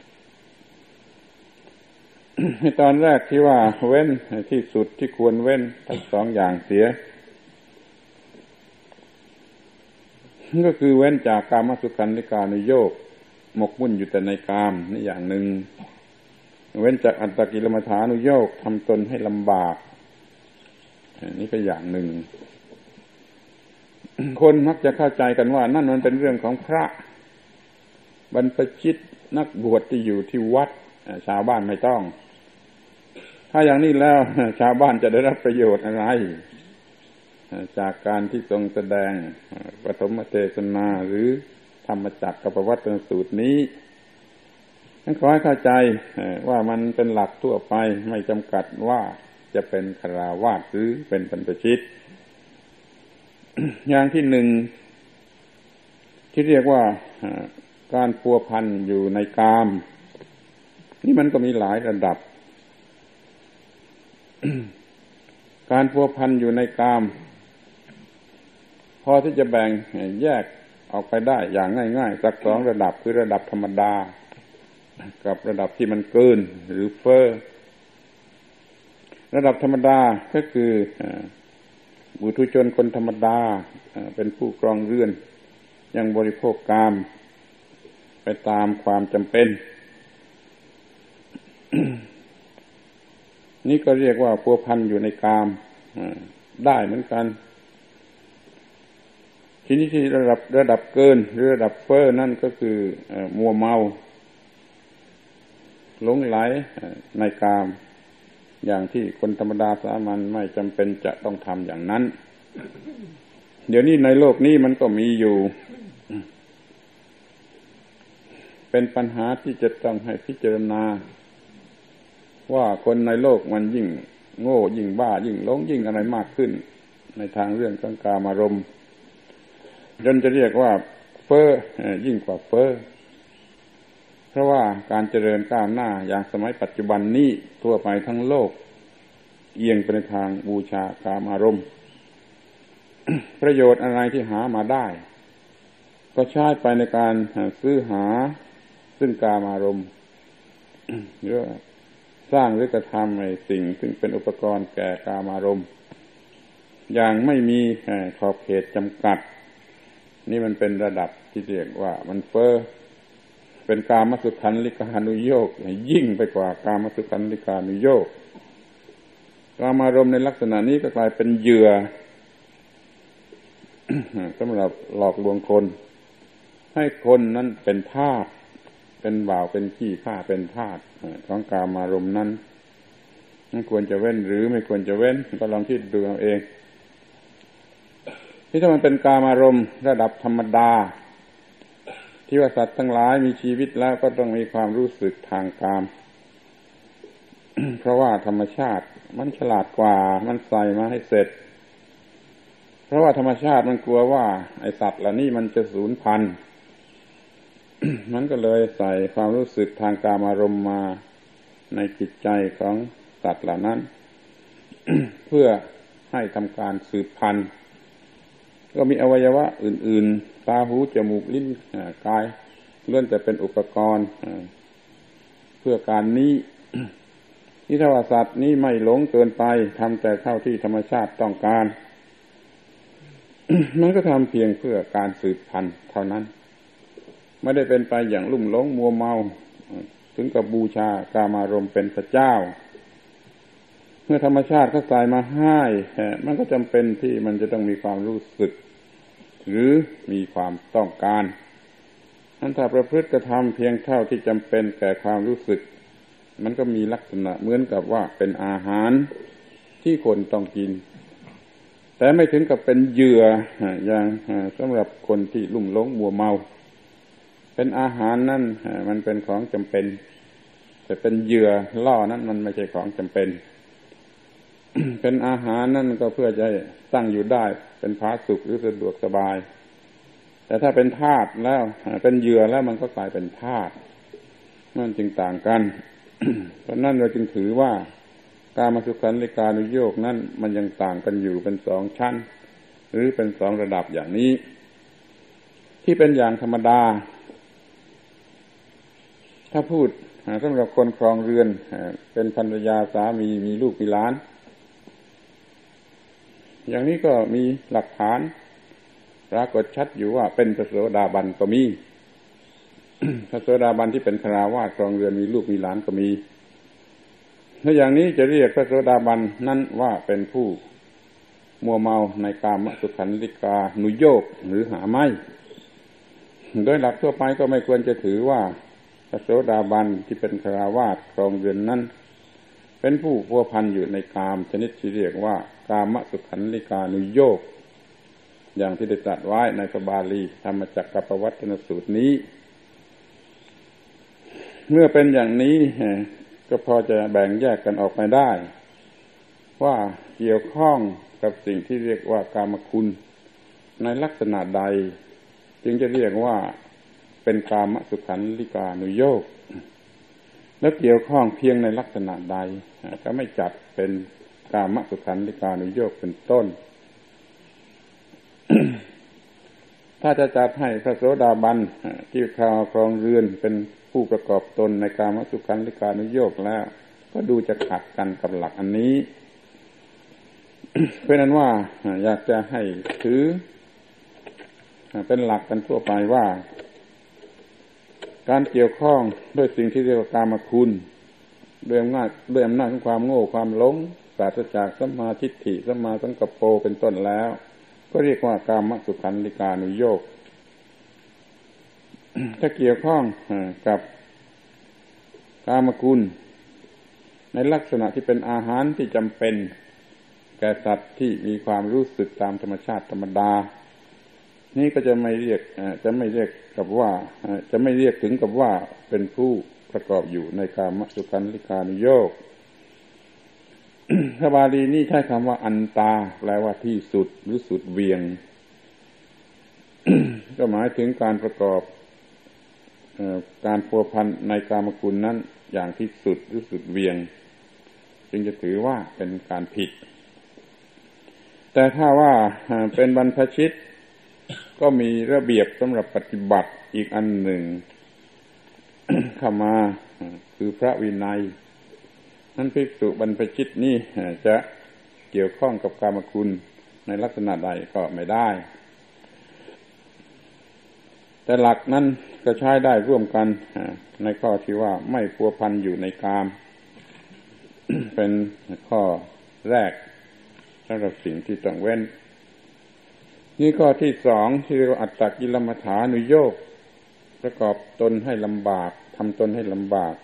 ให้ตอนแรกที่ว่าเว้นที่สุดที่ควรเว้นทั้งสองอย่างเสียก็คือเว้นจากกามสุขันธิกานุโยคหมกมุ่นอยู่แต่ในกามนี่อย่างหนึ่งเว้นจากอัตตกิลมัฏฐานุโยคทำตนให้ลำบากนี่ก็อย่างหนึ่งคนมักจะเข้าใจกันว่านั่นมันเป็นเรื่องของพระบรรพชิตนักบวชที่อยู่ที่วัดชาวบ้านไม่ต้องถ้าอย่างนี้แล้วชาวบ้านจะได้รับประโยชน์อะไรจากการที่ทรงแสดงปฐมเทศนาหรือธรรมจักรกับปวัตตนสูตรนี้ฉันขอให้เข้าใจว่ามันเป็นหลักทั่วไปไม่จำกัดว่าจะเป็นฆราวาสหรือเป็นบรรพชิตอย่างที่หนึ่งที่เรียกว่าการพัวพันอยู่ในกามนี่มันก็มีหลายระดับ การพัวพันอยู่ในกามพอที่จะแบ่งแยกออกไปได้อย่างง่ายๆสักสองระดับคือระดับธรรมดากับระดับที่มันเกินหรือเฟ้อระดับธรรมดาก็คือบุถุชนคนธรรมดาเป็นผู้ครองเรือนยังบริโภคกามไปตามความจำเป็น นี่ก็เรียกว่าพัวพันอยู่ในกามได้เหมือนกันทีนี้ที่ระดับเกินหรือระดับเฟ้อนั่นก็คือมัวเมาหลงไหลในกามอย่างที่คนธรรมดาสามัญไม่จำเป็นจะต้องทำอย่างนั้นเดี๋ยวนี้ในโลกนี้มันก็มีอยู่เป็นปัญหาที่จะต้องให้พิจารณาว่าคนในโลกมันยิ่งโง่ยิ่งบ้ายิ่งหลงยิ่งอะไรมากขึ้นในทางเรื่องของกามารมณ์จนจะเรียกว่าเฟ้อยิ่งกว่าเฟ้อเพราะว่าการเจริญก้าวหน้าอย่างสมัยปัจจุบันนี้ทั่วไปทั้งโลกเอียงไปในทางบูชากามารมณ์ ประโยชน์อะไรที่หามาได้ก็ใช้ไปในการซื้อหาซึ่งกามารมณ์หรือสร้างหรือกระทำในสิ่งซึ่งเป็นอุปกรณ์แก่กามารมณ์อย่างไม่มีขอบเขตจำกัดนี่มันเป็นระดับที่เรียกว่ามันเฟ้อเป็นกามสุขันธิกานุโยคยิ่งไปกว่ากามสุขันธิกานุโยคกามารมณ์ในลักษณะนี้ก็กลายเป็นเหยื่อ สำหรับหลอกลวงคนให้คนนั้นเป็นทาสเป็นบ่าวเป็นขี้ข้าเป็นทาสของกามารมณ์นั้นมันควรจะเว้นหรือไม่ควรจะเว้นก็ลองคิดดูเอาเองที่ถ้ามันเป็นกามารมณ์ระดับธรรมดาที่ว่าสัตว์ทั้งหลายมีชีวิตแล้วก็ต้องมีความรู้สึกทางกาม เพราะว่าธรรมชาติมันฉลาดกว่ามันใส่มาให้เสร็จเพราะว่าธรรมชาติมันกลัวว่าไอ้สัตว์เหล่านี้มันจะสูญพันธุ์ มันก็เลยใส่ความรู้สึกทางกามารมณ์มาในจิตใจของสัตว์เหล่านั้น เพื่อให้ทำการสืบพันธุ์ก็มีอวัยวะอื่นๆตาหูจมูกลิ้นกายล้วนแต่เป็นอุปกรณ์เพื่อการนี้ ที่ถ้าว่าสัตว์นี้ไม่หลงเกินไปทำแต่เท่าที่ธรรมชาติต้องการ มันก็ทำเพียงเพื่อการสืบพันธุ์เท่านั้นไม่ได้เป็นไปอย่างลุ่มหลงมัวเมาถึงกับบูชากามารมณ์เป็นพระเจ้าเมื่อธรรมชาติเขาใส่มาให้มันก็จำเป็นที่มันจะต้องมีความรู้สึกหรือมีความต้องการนั้นถ้าประพฤติกระทำเพียงเท่าที่จำเป็นแก่ความรู้สึกมันก็มีลักษณะเหมือนกับว่าเป็นอาหารที่คนต้องกินแต่ไม่ถึงกับเป็นเหยื่ออย่างสำหรับคนที่ลุ่มหลงมัวเมาเป็นอาหารนั่นมันเป็นของจำเป็นแต่เป็นเหยื่อล่อนั้นมันไม่ใช่ของจำเป็น เป็นอาหารนั่นก็เพื่อจะตั้งอยู่ได้เป็นผาสุกหรือสะดวกสบายแต่ถ้าเป็นทาสแล้วเป็นเหยื่อแล้วมันก็กลายเป็นทาสมันจึงต่างกัน เพราะนั้นเราจึงถือว่ากกามสุขันธิกานุโยคนั้นมันยังต่างกันอยู่เป็นสองชั้นหรือเป็นสองระดับอย่างนี้ที่เป็นอย่างธรรมดาถ้าพูดสำหรับคนครองเรือนเป็นภรรยาสามีมีลูกมีหลานอย่างนี้ก็มีหลักฐานปรากฏชัดอยู่ว่าเป็นพระโสดาบันก็มี พระโสดาบันที่เป็นฆราวาสครองเรือนมีลูกมีหลานก็มีถ้าอย่างนี้จะเรียกพระโสดาบันนั้นว่าเป็นผู้มัวเมาในกามสุขันธิกานุโยคหรือหาไม่โดยหลักทั่วไปก็ไม่ควรจะถือว่าพระโสดาบันที่เป็นฆราวาสครองเรือนนั้นเป็นผู้พัวพันอยู่ในกามชนิดที่เรียกว่ากามสุขันธิกานุโยคอย่างที่ได้ตรัสไว้ในพระบาลีธรรมจักรปวัตตนสูตรนี้เมื่อเป็นอย่างนี้ก็พอจะแบ่งแยกกันออกมาได้ว่าเกี่ยวข้องกับสิ่งที่เรียกว่ากามคุณในลักษณะใดจึงจะเรียกว่าเป็นกามสุขันธิกานุโยคและเกี่ยวข้องเพียงในลักษณะใดก็ไม่จัดเป็นกามสุขันธิกานุโยคเป็นต้น ถ้าจะจัดให้พระโสดาบันที่ครองเรือนเป็นผู้ประกอบตนในกามสุขันธิกานุโยคแล้วก็ดูจะขัดกันกับหลักอันนี้ เพราะนั้นว่าอยากจะให้ถือเป็นหลักกันทั่วไปว่าการเกี่ยวข้องด้วยสิ่งที่เรียกว่ากามคุณด้วยอำนาจของความโง่ความหลงปราศจากสัมมาทิฏฐิสัมมาสังกัปโปเป็นต้นแล้วก็เรียกว่ากามสุขันธิกานุโยค ถ้าเกี่ยวข้องกับกามคุณในลักษณะที่เป็นอาหารที่จำเป็นแก่สัตว์ที่มีความรู้สึกตามธรรมชาติธรรมดานี่ก็จะไม่เรียกกับว่าจะไม่เรียกถึงกับว่าเป็นผู้ประกอบอยู่ในกามสุขันธิกานุโยค พระบาลีนี้ใช้คำว่าอันตาแปลว่าที่สุดหรือสุดเวียง ก็หมายถึงการประกอบการพัวพันในกามคุณนั้นอย่างที่สุดหรือสุดเวียงจึงจะถือว่าเป็นการผิดแต่ถ้าว่าเป็นบรรพชิตก็มีระเบียบสำหรับปฏิบัติอีกอันหนึ่ง เข้ามาคือพระวินัยนั้นภิกษุบรรพชิตนี่จะเกี่ยวข้องกับกามคุณในลักษณะใดก็ไม่ได้แต่หลักนั้นก็ใช้ได้ร่วมกันในข้อที่ว่าไม่พัวพันอยู่ในกาม เป็นข้อแรกสำหรับสิ่งที่ต้องเว้นนี่ข้อที่สองที่เรียกว่าอัตตกิลมัฏฐานุโยคประกอบตนให้ลำบากทำตนให้ลำบาก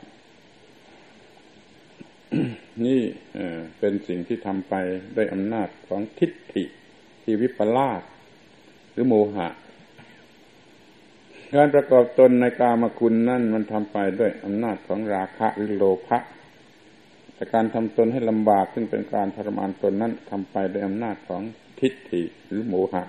นี่เป็นสิ่งที่ทำไปด้วยอำนาจของทิฏฐิที่วิปลาสหรือโมหะการประกอบตนในกามคุณนั่นมันทำไปด้วยอำนาจของราคะหรือโลภะแต่การทำตนให้ลำบากซึ่งเป็นการทรมานตนนั้นทำไปด้วยอำนาจของทิฏฐิหรือโมหะ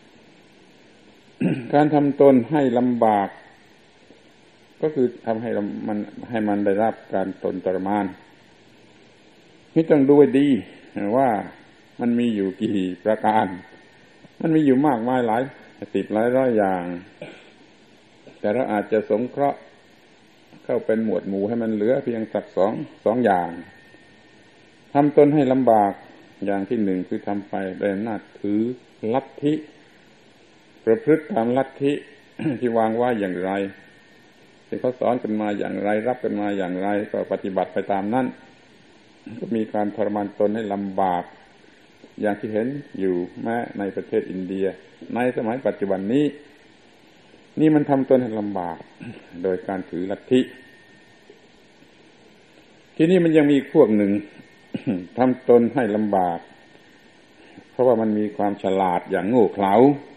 การทำตนให้ลำบากก็คือทำให้มันได้รับการตนทรมานนี่ต้องดูให้ดีว่ามันมีอยู่กี่ประการมันมีอยู่มากมายหลายสิบหลายร้อยอย่างแต่เราอาจจะสงเคราะห์เข้าเป็นหมวดหมู่ให้มันเหลือเพียงสักสองอย่างทำตนให้ลำบากอย่างที่หนึ่งคือทำไปด้วยอำนาจถือลัทธิประพฤติตามลัทธิ ที่วางไว้อย่างไรที่เขาสอนกันมาอย่างไรรับกันมาอย่างไรก็ปฏิบัติไปตามนั้นก็มีการทรมานตนให้ลำบากอย่างที่เห็นอยู่แม้ในประเทศอินเดียในสมัยปัจจุบันนี้นี่มันทำตนให้ลำบากโดยการถือลัทธิทีนี้มันยังมีพวกหนึ่ง ทำตนให้ลำบากเพราะว่ามันมีความฉลาดอย่างโง่เขลา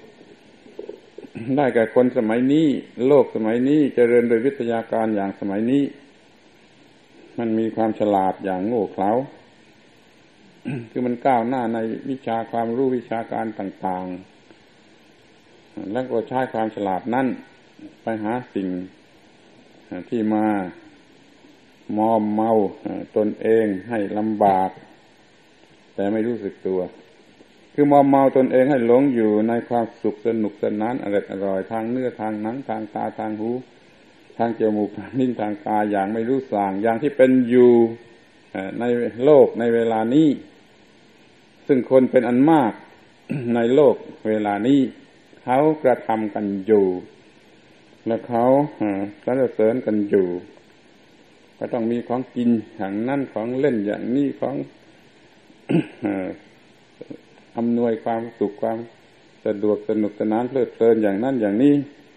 ได้แก่คนสมัยนี้โลกสมัยนี้เจริญโดยวิทยาการอย่างสมัยนี้มันมีความฉลาดอย่างโง่เขลา คือมันก้าวหน้าในวิชาความรู้วิชาการต่างๆแล้วก็ใช้ความฉลาดนั้นไปหาสิ่งที่มามอมเมาตนเองให้ลำบากแต่ไม่รู้สึกตัวคือมอมเมาตนเองให้หลงอยู่ในความสุขสนุกสนานอร่อยทางเนื้อทางหนังทางตาทางหูทางจมูกทางลิ้นทางกายอย่างไม่รู้สางอย่างที่เป็นอยู่ในโลกในเวลานี้ซึ่งคนเป็นอันมาก ในโลกเวลานี้เขากระทำกันอยู่และเขาสรรเสริญกันอยู่ก็ต้องมีของกินอย่างนั้นของเล่นอย่างนี้ของ อำนวยความสุขความสะดวกสนุกสนานเพลิดเพลินอย่างนั้นอย่างนี้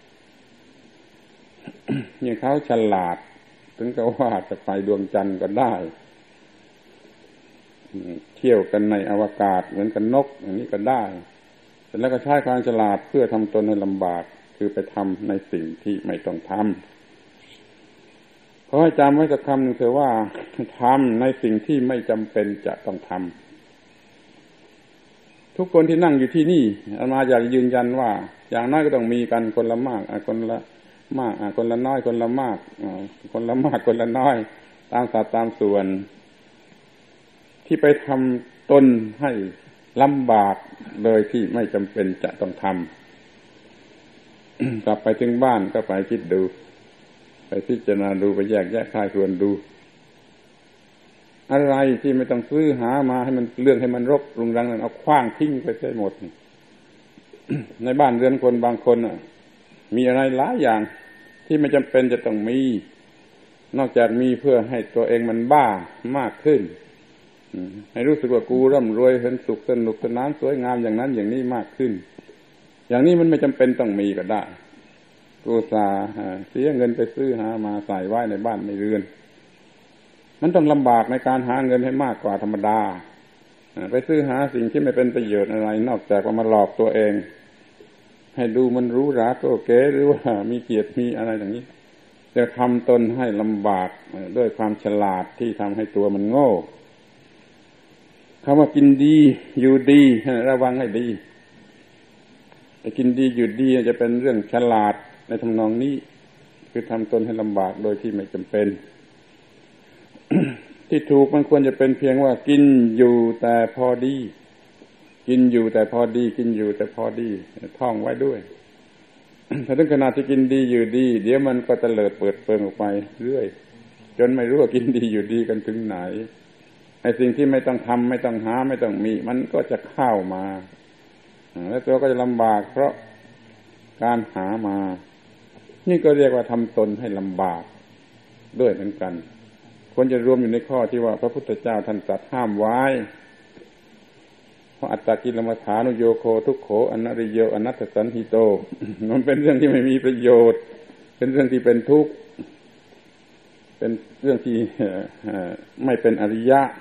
นี่เขาฉลาดถึงกับว่าจะไปดวงจันทร์ก็ได้เที่ยวกันในอวกาศเหมือนกันนกอย่างนี้ก็ได้แต่แล้วก็ใช้ความฉลาดเพื่อทำตนให้ลำบากคือไปทำในสิ่งที่ไม่ต้องทำขอให้จำไว้สักคำหนึ่งเถอะว่าทำในสิ่งที่ไม่จำเป็นจะต้องทำทุกคนที่นั่งอยู่ที่นี่อาตมาอยากยืนยันว่าอย่างน้อยก็ต้องมีกันคนละมากคนละมากคนละน้อยคนละมากคนละมากคนละน้อยตามสัดตามส่วนที่ไปทำตนให้ลำบากโดยที่ไม่จำเป็นจะต้องทำ กลับไปถึงบ้านก็ไปคิดดูไปพิจารณาดูไปแยกแยะคายครวญดูอะไรที่ไม่ต้องซื้อหามาให้มันเรื่องให้มันรกรุงรังนั้นเอาขว้างทิ้งไปใช้หมด ในบ้านเรือนคนบางคนมีอะไรหลายอย่างที่ไม่จำเป็นจะต้องมีนอกจากมีเพื่อให้ตัวเองมันบ้ามากขึ้นให้รู้สึกว่ากูร่ำรวยเห็นสุขสนุกสนานสวยงามอย่างนั้นอย่างนี้มากขึ้นอย่างนี้มันไม่จำเป็นต้องมีก็ได้กูเสียเงินไปซื้อหามาใส่ไว้ในบ้านในเรือนมันต้องลำบากในการหาเงินให้มากกว่าธรรมดาไปซื้อหาสิ่งที่ไม่เป็นประโยชน์อะไรนอกจากว่ามาหลอกตัวเองให้ดูมันหรูหราโก้เก๋หรือว่ามีเกียรติมีอะไรอย่างนี้จะทำตนให้ลำบากด้วยความฉลาดที่ทำให้ตัวมันโง่คำว่ากินดีอยู่ดีระวังให้ดีกินดีอยู่ดีจะเป็นเรื่องฉลาดในทำนองนี้คือทำตนให้ลำบากโดยที่ไม่จำเป็น ที่ถูกมันควรจะเป็นเพียงว่ากินอยู่แต่พอดีกินอยู่แต่พอดีกินอยู่แต่พอดีท่องไว้ด้วย ถ้าถึงขนาดที่กินดีอยู่ดีเดี๋ยวมันก็จะเลิดเปิดเปิงออกไปเรื่อยจนไม่รู้ว่ากินดีอยู่ดีกันถึงไหนไอ้สิ่งที่ไม่ต้องทำไม่ต้องหาไม่ต้องมีมันก็จะเข้ามาแล้วตัวก็จะลำบากเพราะการหามานี่ก็เรียกว่าทำตนให้ลำบากด้วยเหมือนกันควรจะรวมอยู่ในข้อที่ว่าพระพุทธเจ้าท่านตรัสห้ามไว้เพราะอัตตกิลมัฏฐานุโยโคทุกโขอนัตติโยอนัตถสันหิโต มันเป็นเรื่องที่ไม่มีประโยชน์เป็นเรื่องที่เป็นทุกข์เป็นเรื่องที่ไม่เป็นอริยะ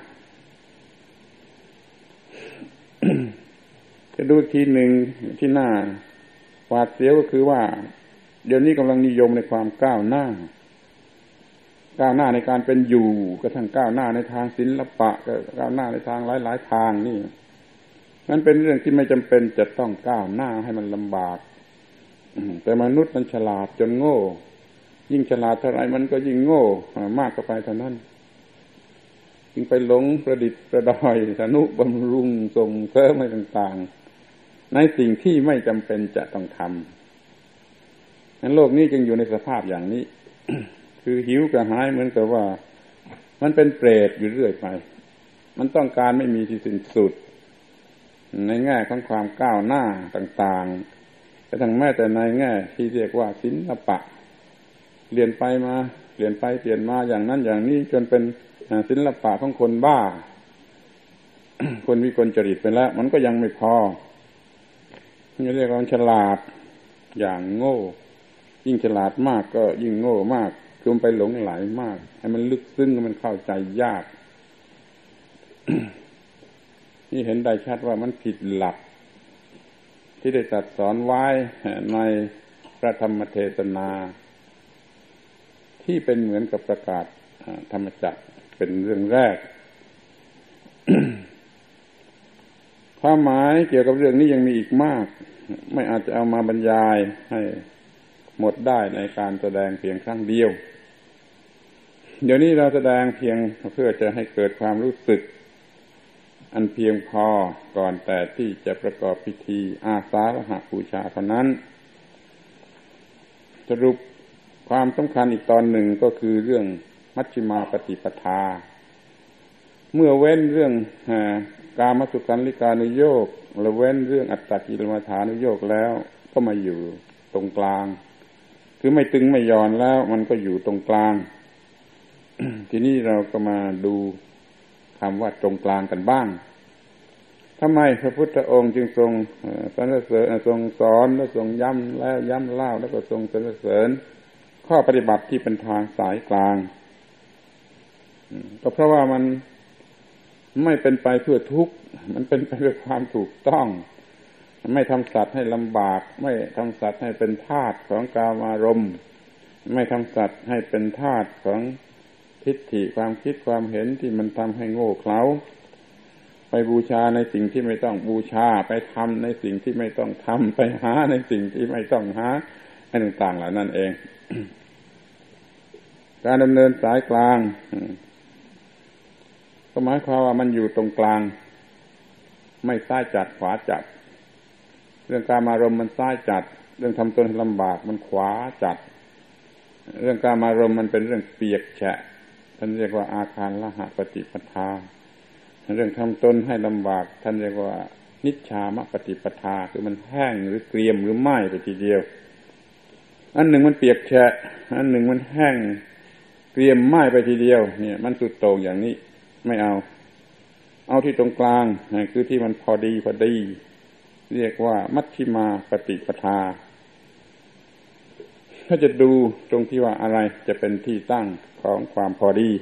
จะดูทีหนึ่งที่หน้าหวาดเสียวก็คือว่าเดี๋ยวนี้กำลังนิยมในความก้าวหน้าในการเป็นอยู่กระทั่งก้าวหน้าในทางศิลปะก็ก้าวหน้าในทางหลายๆทางนี่มันเป็นเรื่องที่ไม่จำเป็นจะต้องก้าวหน้าให้มันลำบากแต่มนุษย์มันฉลาดจนโง่ยิ่งฉลาดเท่าไรมันก็ยิ่งโง่มากเข้าไปเท่านั้นยิ่งไปหลงประดิษฐ์ประดอยสนุบำรุงส่งเสริมอะไรต่างๆในสิ่งที่ไม่จำเป็นจะต้องทำนั้นโลกนี้จึงอยู่ในสภาพอย่างนี้ คือหิวกระหายเหมือนกับว่ามันเป็นเปรตอยู่เรื่อยไปมันต้องการไม่มีที่สิ้นสุดในแง่ของความก้าวหน้าต่างๆแต่ทั้งแม้แต่ในแง่ที่เรียกว่าศิลปะเปลี่ยนไปมาเปลี่ยนไปเปลี่ยนมาอย่างนั้นอย่างนี้จนเป็นศิลปะของคนบ้า คนวิกลจริตไปแล้วมันก็ยังไม่พอนี่เรียกว่าฉลาดอย่างโง่ยิ่งฉลาดมากก็ยิ่งโง่มากคือมันไปหลงไหลมากให้มันลึกซึ้งมันเข้าใจยาก นี่เห็นได้ชัดว่ามันผิดหลักที่ได้ตรัสสอนไว้ในพระธรรมเทศนาที่เป็นเหมือนกับประกาศธรรมจักรเป็นเรื่องแรก ความหมายเกี่ยวกับเรื่องนี้ยังมีอีกมากไม่อาจจะเอามาบรรยายให้หมดได้ในการแสดงเพียงครั้งเดียวเดี๋ยวนี้เราแสดงเพียงเพื่อจะให้เกิดความรู้สึกอันเพียงพอก่อนแต่ที่จะประกอบพิธีอาสาฬหบูชาเท่านั้นสรุปความสำคัญอีกตอนหนึ่งก็คือเรื่องมัชฌิมาปฏิปทาเมื่อเว้นเรื่องกามสุขันลิกานุโยคและเว้นเรื่องอัตตกิลมัฏฐานุโยคแล้วก็มาอยู่ตรงกลางคือไม่ตึงไม่หย่อนแล้วมันก็อยู่ตรงกลาง ทีนี้เราก็มาดูคำว่าตรงกลางกันบ้างทำไมพระพุทธองค์จึงทรงสรรเสริญทรงสอนและทรงย้ำแล้วย้ำเล่าแล้วก็ทรงสรรเสริญข้อปฏิบัติที่เป็นทางสายกลางก็เพราะว่ามันไม่เป็นไปเพื่อทุกข์มันเป็นไปเพื่อความถูกต้องไม่ทำสัตว์ให้ลำบากไม่ทำสัตว์ให้เป็นทาสของกามารมณ์ไม่ทำสัตว์ให้เป็นทาสของทิฏฐิความคิดความเห็นที่มันทำให้โง่เขลาไปบูชาในสิ่งที่ไม่ต้องบูชาไปทำในสิ่งที่ไม่ต้องทำไปหาในสิ่งที่ไม่ต้องหาอะไรต่างๆเหล่านั้นเอง การดำเนินสายกลางก็หมายความว่ามันอยู่ตรงกลางไม่ซ้ายจัดขวาจัดเรื่องกามารมณ์มันซ้ายจัดเรื่องทำตนลำบากมันขวาจัดเรื่องกามารมณ์มันเป็นเรื่องเปียกแฉะท่านเรียกว่าอาคารละหะปฏิปทาเรื่องทำตนให้ลำบากท่านเรียกว่านิชฌามปฏิปทาคือมันแห้งหรือเกรียมหรือไหม้ไปทีเดียวอันหนึ่งมันเปียกแฉะอันหนึ่งมันแห้งเกรียมไหม้ไปทีเดียวเนี่ยมันสุดโต่งอย่างนี้ไม่เอาที่ตรงกลางคือที่มันพอดีเรียกว่ามัชฌิมาปฏิปทาถ้าจะดูตรงที่ว่าอะไรจะเป็นที่ตั้งของความพอดี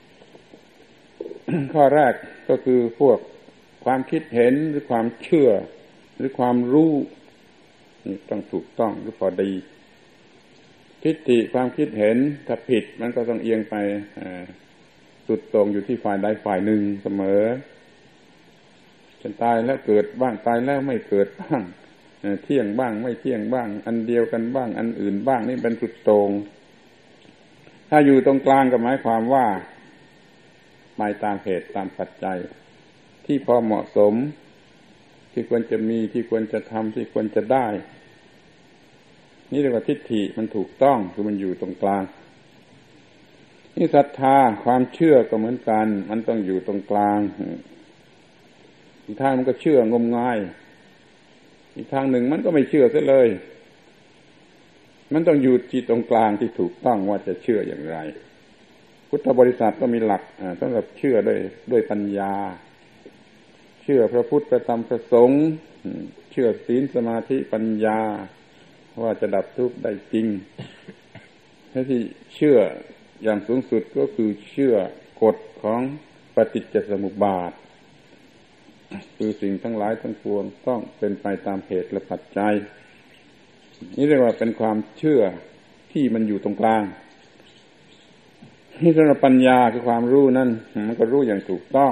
ข้อแรกก็คือพวกความคิดเห็นหรือความเชื่อหรือความรู้นี่ต้องถูกต้องหรือพอดีทิฏฐิความคิดเห็นถ้าผิดมันก็ต้องเอียงไปสุดตรงอยู่ที่ฝ่ายใดฝ่ายหนึ่งเสมอจะตายแล้วเกิดบ้างตายแล้วไม่เกิดบ้างเที่ยงบ้างไม่เที่ยงบ้างอันเดียวกันบ้างอันอื่นบ้างนี่เป็นสุดตรงถ้าอยู่ตรงกลางก็หมายความว่าไปตามเหตุตามปัจจัยที่พอเหมาะสมที่ควรจะมีที่ควรจะทำที่ควรจะได้นี่เรียกว่าทิฏฐิมันถูกต้องคือมันอยู่ตรงกลางนี่ศรัทธาความเชื่อก็เหมือนกันมันต้องอยู่ตรงกลางอีกทางมันก็เชื่องมงายอีกทางหนึ่งมันก็ไม่เชื่อซะเลยมันต้องอยู่ที่ตรงกลางที่ถูกต้องว่าจะเชื่ออย่างไรพุทธบริษัทก็มีหลักสำหรับเชื่อด้วยปัญญาเชื่อพระพุทธพระธรรมพระสงฆ์เชื่อศีลสมาธิปัญญาว่าจะดับทุกข์ได้จริงที่เชื่ออย่างสูงสุดก็คือเชื่อกฎของปฏิจจสมุปบาทคือสิ่งทั้งหลายทั้งปวงต้องเป็นไปตามเหตุและปัจจัยนี่เรียกว่าเป็นความเชื่อที่มันอยู่ตรงกลางนี่สำหรับปัญญาคือความรู้นั่นมันก็รู้อย่างถูกต้อง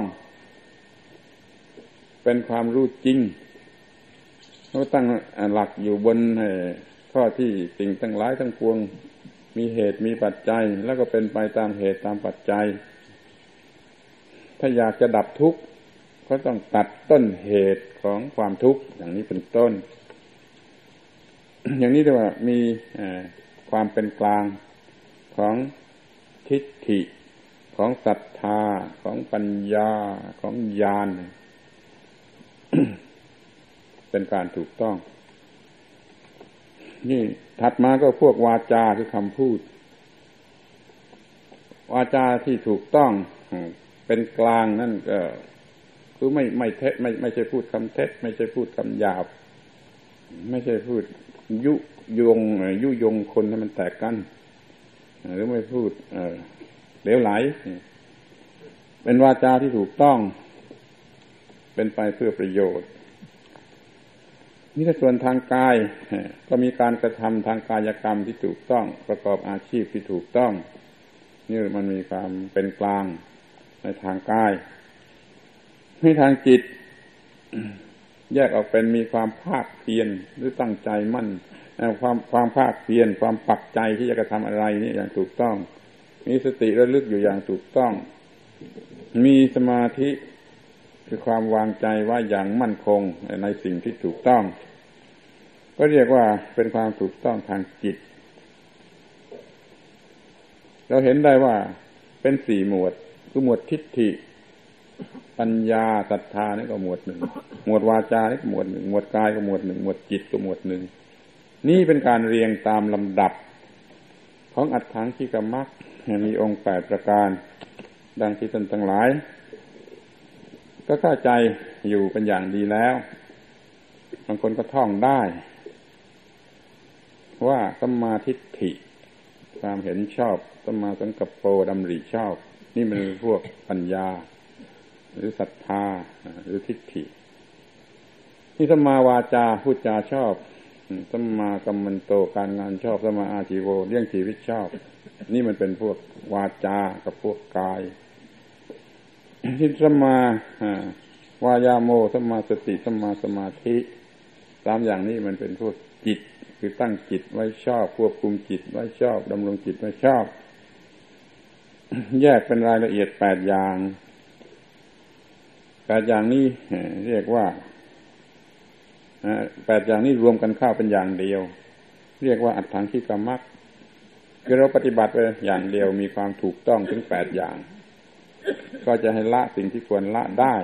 เป็นความรู้จริงเราตั้งหลักอยู่บนข้อที่สิ่งทั้งหลายทั้งปวงมีเหตุมีปัจจัยแล้วก็เป็นไปตามเหตุตามปัจจัยถ้าอยากจะดับทุกข์ก็ต้องตัดต้นเหตุของความทุกข์อย่างนี้เป็นต้น อย่างนี้เรียกว่ามีความเป็นกลางของทิฏฐิของศรัทธาของปัญญาของญาณ เป็นการถูกต้องนี่ถัดมาก็พวกวาจาคือคำพูดวาจาที่ถูกต้องเป็นกลางนั่นก็คือไม่เท็จไม่ใช่พูดคำเท็จไม่ใช่พูดคำหยาบไม่ใช่พูดยุยงคนให้มันแตกกันหรือไม่พูดเหลวไหลเป็นวาจาที่ถูกต้องเป็นไปเพื่อประโยชน์นี่ถ้าส่วนทางกายก็มีการกระทำทางกายกรรมที่ถูกต้องประกอบอาชีพที่ถูกต้องนี่มันมีความเป็นกลางในทางกายในทางจิตแยกออกเป็นมีความภาคเพียรหรือตั้งใจมั่นความภาคเพียรความปักใจที่จะกระทำอะไรนี่อย่างถูกต้องมีสติระลึกอยู่อย่างถูกต้องมีสมาธิคือความวางใจว่าอย่างมั่นคงในสิ่งที่ถูกต้องก็เรียกว่าเป็นความถูกต้องทางจิตเราเห็นได้ว่าเป็น4หมวดคือหมวดทิฏฐิปัญญาศรัทธานี่ก็หมวดหนึ่งหมวดวาจานี่ก็หมวดหนึ่งหมวดกายก็หมวดหนึ่งหมวดจิตก็หมวดหนึ่งนี่เป็นการเรียงตามลำดับของอัฏฐังคิกมรรคมีองค์8ประการดังที่ท่านทั้งหลายก็เข้าใจอยู่เป็นอย่างดีแล้วบางคนก็ท่องได้ว่าสัมมาทิฏฐิความเห็นชอบสัมมาสังกัปโปดำริชอบนี่มันพวกปัญญาหรือศรัทธาหรือทิฏฐินี่สัมมาวาจาพูดจาชอบสัมมากัมมันโตการงานชอบสัมมาอาชีโวเลี้ยงชีวิตชอบนี่มันเป็นพวกวาจากับพวกกายที่สัมมาวายาโมสัมมาสติสัมมาสมาธิ3อย่างนี้มันเป็นพวกจิตคือตั้งจิตไว้ชอบควบคุมจิตไว้ชอบดำรงจิตไว้ชอบแยกเป็นรายละเอียด8อย่าง8อย่างนี้เรียกว่า8อย่างนี้รวมกันเข้าเป็นอย่างเดียวเรียกว่าอัฏฐังคิกมรรคคือเราปฏิบัติไปอย่างเดียวมีความถูกต้องถึง8อย่างก็จะให้ละสิ่งที่ควรละได้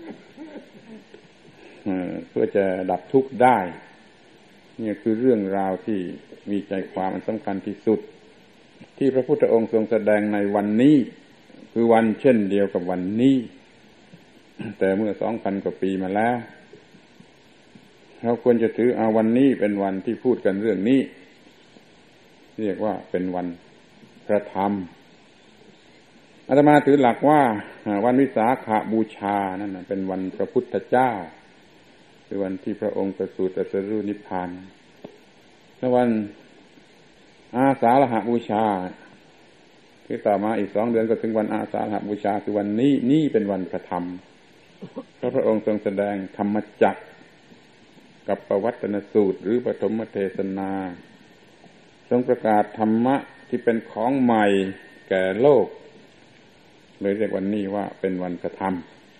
เพื่อจะดับทุกข์ได้นี่คือเรื่องราวที่มีใจความอันสำคัญที่สุดที่พระพุทธองค์ทรงแสดงในวันนี้คือวันเช่นเดียวกับวันนี้แต่เมื่อ 2,000 กว่าปีมาแล้วเราควรจะถือเอาวันนี้เป็นวันที่พูดกันเรื่องนี้เรียกว่าเป็นวันพระธรรมอาตมาถือหลักว่าวันวิสาขบูชานั่นเป็นวันพระพุทธเจ้าคือวันที่พระองค์ประสูติตรัสรู้นิพพานและวันอาสาฬหบูชาที่ต่อมาอีก2 เดือนก็ถึงวันอาสาฬหบูชาคือวันนี้นี่เป็นวันพระธรรมพระองค์ทรงแสดงธรรมจักรกับปวัตตนสูตรหรือปฐมเทศนาทรงประกาศธรรมะที่เป็นของใหม่แก่โลกเลยเรียกวันนี้ว่าเป็นวันพระธรรม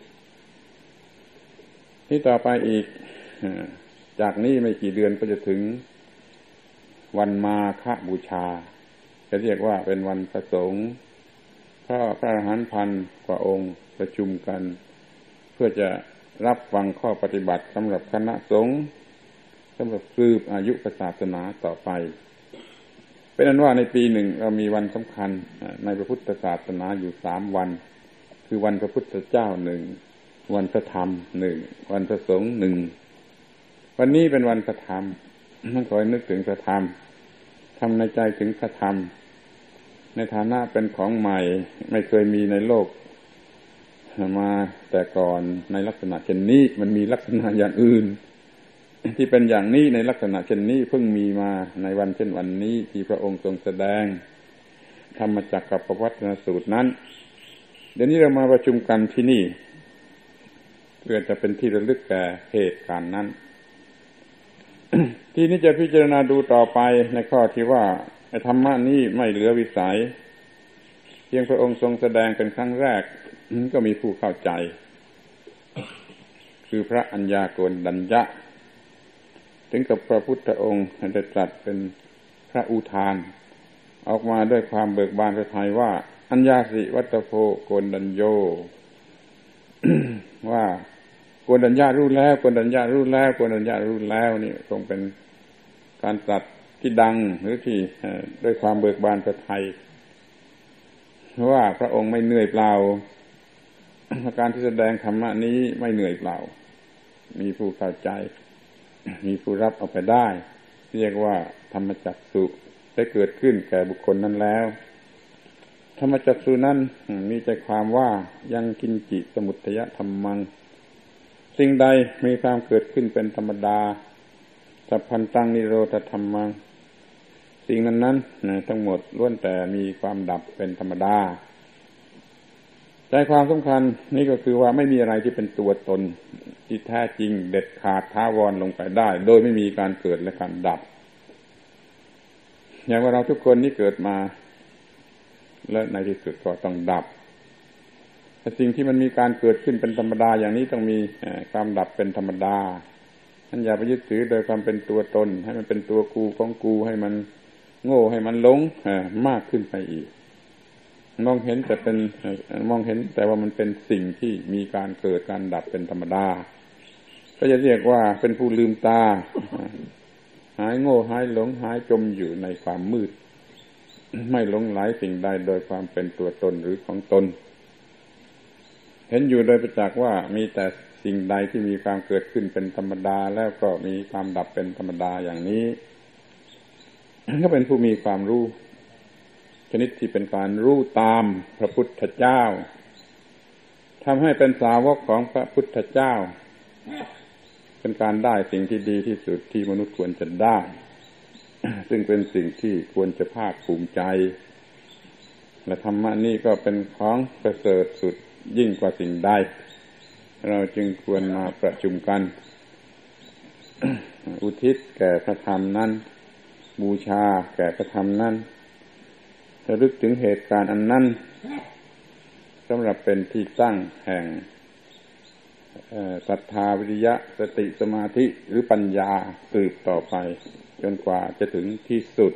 ที่ต่อไปอีกจากนี้ไม่กี่เดือนก็จะถึงวันมาฆบูชาจะเรียกว่าเป็นวันพระสงฆ์พระอรหันต์พันกว่าองค์ประชุมกันเพื่อจะรับฟังข้อปฏิบัติสำหรับคณะสงฆ์สำหรับสืบอายุศาสนาต่อไปเป็นอันว่าในปีหนึ่งเรามีวันสำคัญในพระพุทธศาสนาอยู่3 วันคือวันพระพุทธเจ้า1วันพระธรรม1วันพระสงฆ์1วันนี้เป็นวันพระธรรมต้องคอยนึกถึงพระธรรมทำในใจถึงพระธรรมในฐานะเป็นของใหม่ไม่เคยมีในโลกมาแต่ก่อนในลักษณะเช่นนี้มันมีลักษณะอย่างอื่นที่เป็นอย่างนี้ในลักษณะเช่นนี้เพิ่งมีมาในวันเช่นวันนี้ที่พระองค์ทรงแสดงธรรมจักรกับปวัตตนสูตรนั้นเดี๋ยวนี้เรามาประชุมกันที่นี่เพื่อจะเป็นที่ระลึกแก่เหตุการณ์นั้น ที่นี้จะพิจารณาดูต่อไปในข้อที่ว่าธรรมะนี้ไม่เหลือวิสัยเพียงพระองค์ทรงแสดงเป็นครั้งแรกก็มีผู้เข้าใจคือพระอัญญาโกณฑัญญะถึงกับพระพุทธองค์ได้ตรัสเป็นพระอุทานออกมาด้วยความเบิกบานพระทัยว่าอัญญาสิวัตโพโกณฑัญโย ว่าโกณฑัญญารู้แล้วโกณฑัญญารู้แล้วโกณฑัญญารู้แล้วนี่ทรงเป็นการตรัสที่ดังหรือที่ด้วยความเบิกบานพระทัยว่าพระองค์ไม่เหนื่อยเปล่าการที่แสดงธรรมะนี้ไม่เหนื่อยเปล่ามีผู้เข้าใจมีผู้รับเอาไปได้เรียกว่าธรรมจักสุได้เกิดขึ้นแก่บุคคลนั้นแล้วธรรมจักสุนั้นมีใจความว่ายังกินจิสมุทัยธรรมังสิ่งใดมีความเกิดขึ้นเป็นธรรมดาสัพพันตังนิโรธธรรมังสิ่งนั้นทั้งหมดล้วนแต่มีความดับเป็นธรรมดาใจความสำคัญนี่ก็คือว่าไม่มีอะไรที่เป็นตัวตนที่แท้จริงเด็ดขาดถาวรลงไปได้โดยไม่มีการเกิดและการดับอย่างว่าเราทุกคนนี่เกิดมาและในที่สุดก็ต้องดับแต่สิ่งที่มันมีการเกิดขึ้นเป็นธรรมดาอย่างนี้ต้องมีความดับเป็นธรรมดาท่านอย่าไปยึดถือโดยความเป็นตัวตนให้มันเป็นตัวกูของกูให้มันโง่ให้มันหลงมากขึ้นไปอีกมองเห็นแต่เป็นมองเห็นแต่ว่ามันเป็นสิ่งที่มีการเกิดการดับเป็นธรรมดาก็จะเรียกว่าเป็นผู้ลืมตาหายโง่หายหลงหายจมอยู่ในความมืดไม่หลงไหลสิ่งใดโดยความเป็นตัวตนหรือของตนเห็นอยู่โดยประจักษ์ว่ามีแต่สิ่งใดที่มีความเกิดขึ้นเป็นธรรมดาแล้วก็มีความดับเป็นธรรมดาอย่างนี้ก็เป็นผู้มีความรู้ชนิดที่เป็นการรู้ตามพระพุทธเจ้าทำให้เป็นสาวกของพระพุทธเจ้าเป็นการได้สิ่งที่ดีที่สุดที่มนุษย์ควรจะได้ ซึ่งเป็นสิ่งที่ควรจะภาคภูมิใจและธรรมะนี่ก็เป็นของประเสริฐสุดยิ่งกว่าสิ่งใดเราจึงควรมาประชุมกัน อุทิศแก่พระธรรมนั้นบูชาแก่พระธรรมนั้นระลึกถึงเหตุการณ์อันนั้นสำหรับเป็นที่ตั้งแห่งศรัทธาวิริยะสติสมาธิหรือปัญญาสืบต่อไปจนกว่าจะถึงที่สุด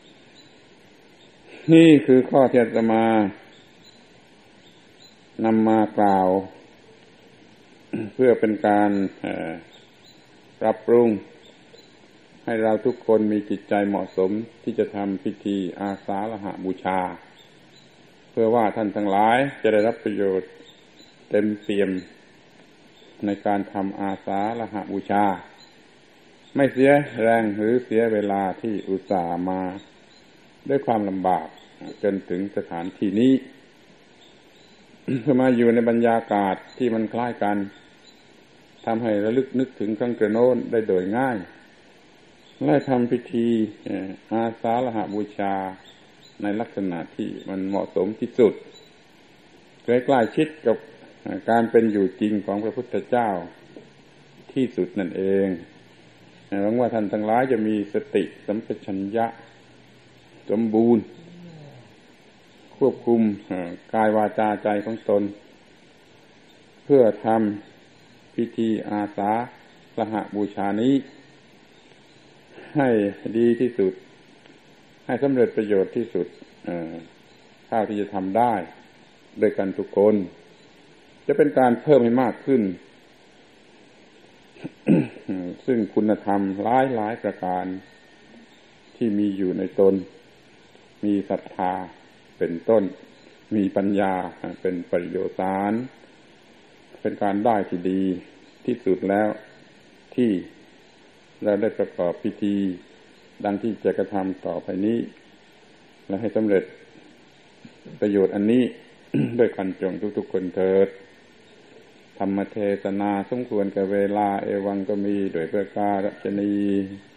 นี่คือข้อที่อาตมานำมากล่าวเพื่อเป็นการปรับปรุงให้เราทุกคนมีจิตใจเหมาะสมที่จะทำพิธีอาสาฬหบูชาเพื่อว่าท่านทั้งหลายจะได้รับประโยชน์เต็มเปี่ยมในการทำอาสาฬหบูชาไม่เสียแรงหรือเสียเวลาที่อุตส่าห์มาด้วยความลำบากจนถึงสถานที่นี้เพื่อมาอยู่ในบรรยากาศที่มันคล้ายกันทำให้ระลึกนึกถึงครั้งกระโน้นได้โดยง่ายและทำพิธีอาสาฬหบูชาในลักษณะที่มันเหมาะสมที่สุดใกล้ๆชิดกับการเป็นอยู่จริงของพระพุทธเจ้าที่สุดนั่นเองหวังว่าท่านทั้งหลายจะมีสติสัมปชัญญะสมบูรณ์ควบคุมกายวาจาใจของตนเพื่อทำพิธีอาสาฬหบูชานี้ให้ดีที่สุดให้สำเร็จประโยชน์ที่สุดเท่าที่จะทำได้โดยกันทุกคนจะเป็นการเพิ่มให้มากขึ้น ซึ่งคุณธรรมหลายประการที่มีอยู่ในตนมีศรัทธาเป็นต้นมีปัญญาเป็นปริโยสารเป็นการได้ที่ดีที่สุดแล้วที่เราได้ประกอบพิธีดังที่จะกระทำต่อไปนี้และให้สำเร็จประโยชน์อันนี้ ด้วยกันจงทุกๆคนเถิดธรรมเทศนาสมควรแก่เวลาเอวังก็มีโดยประการฉะนี้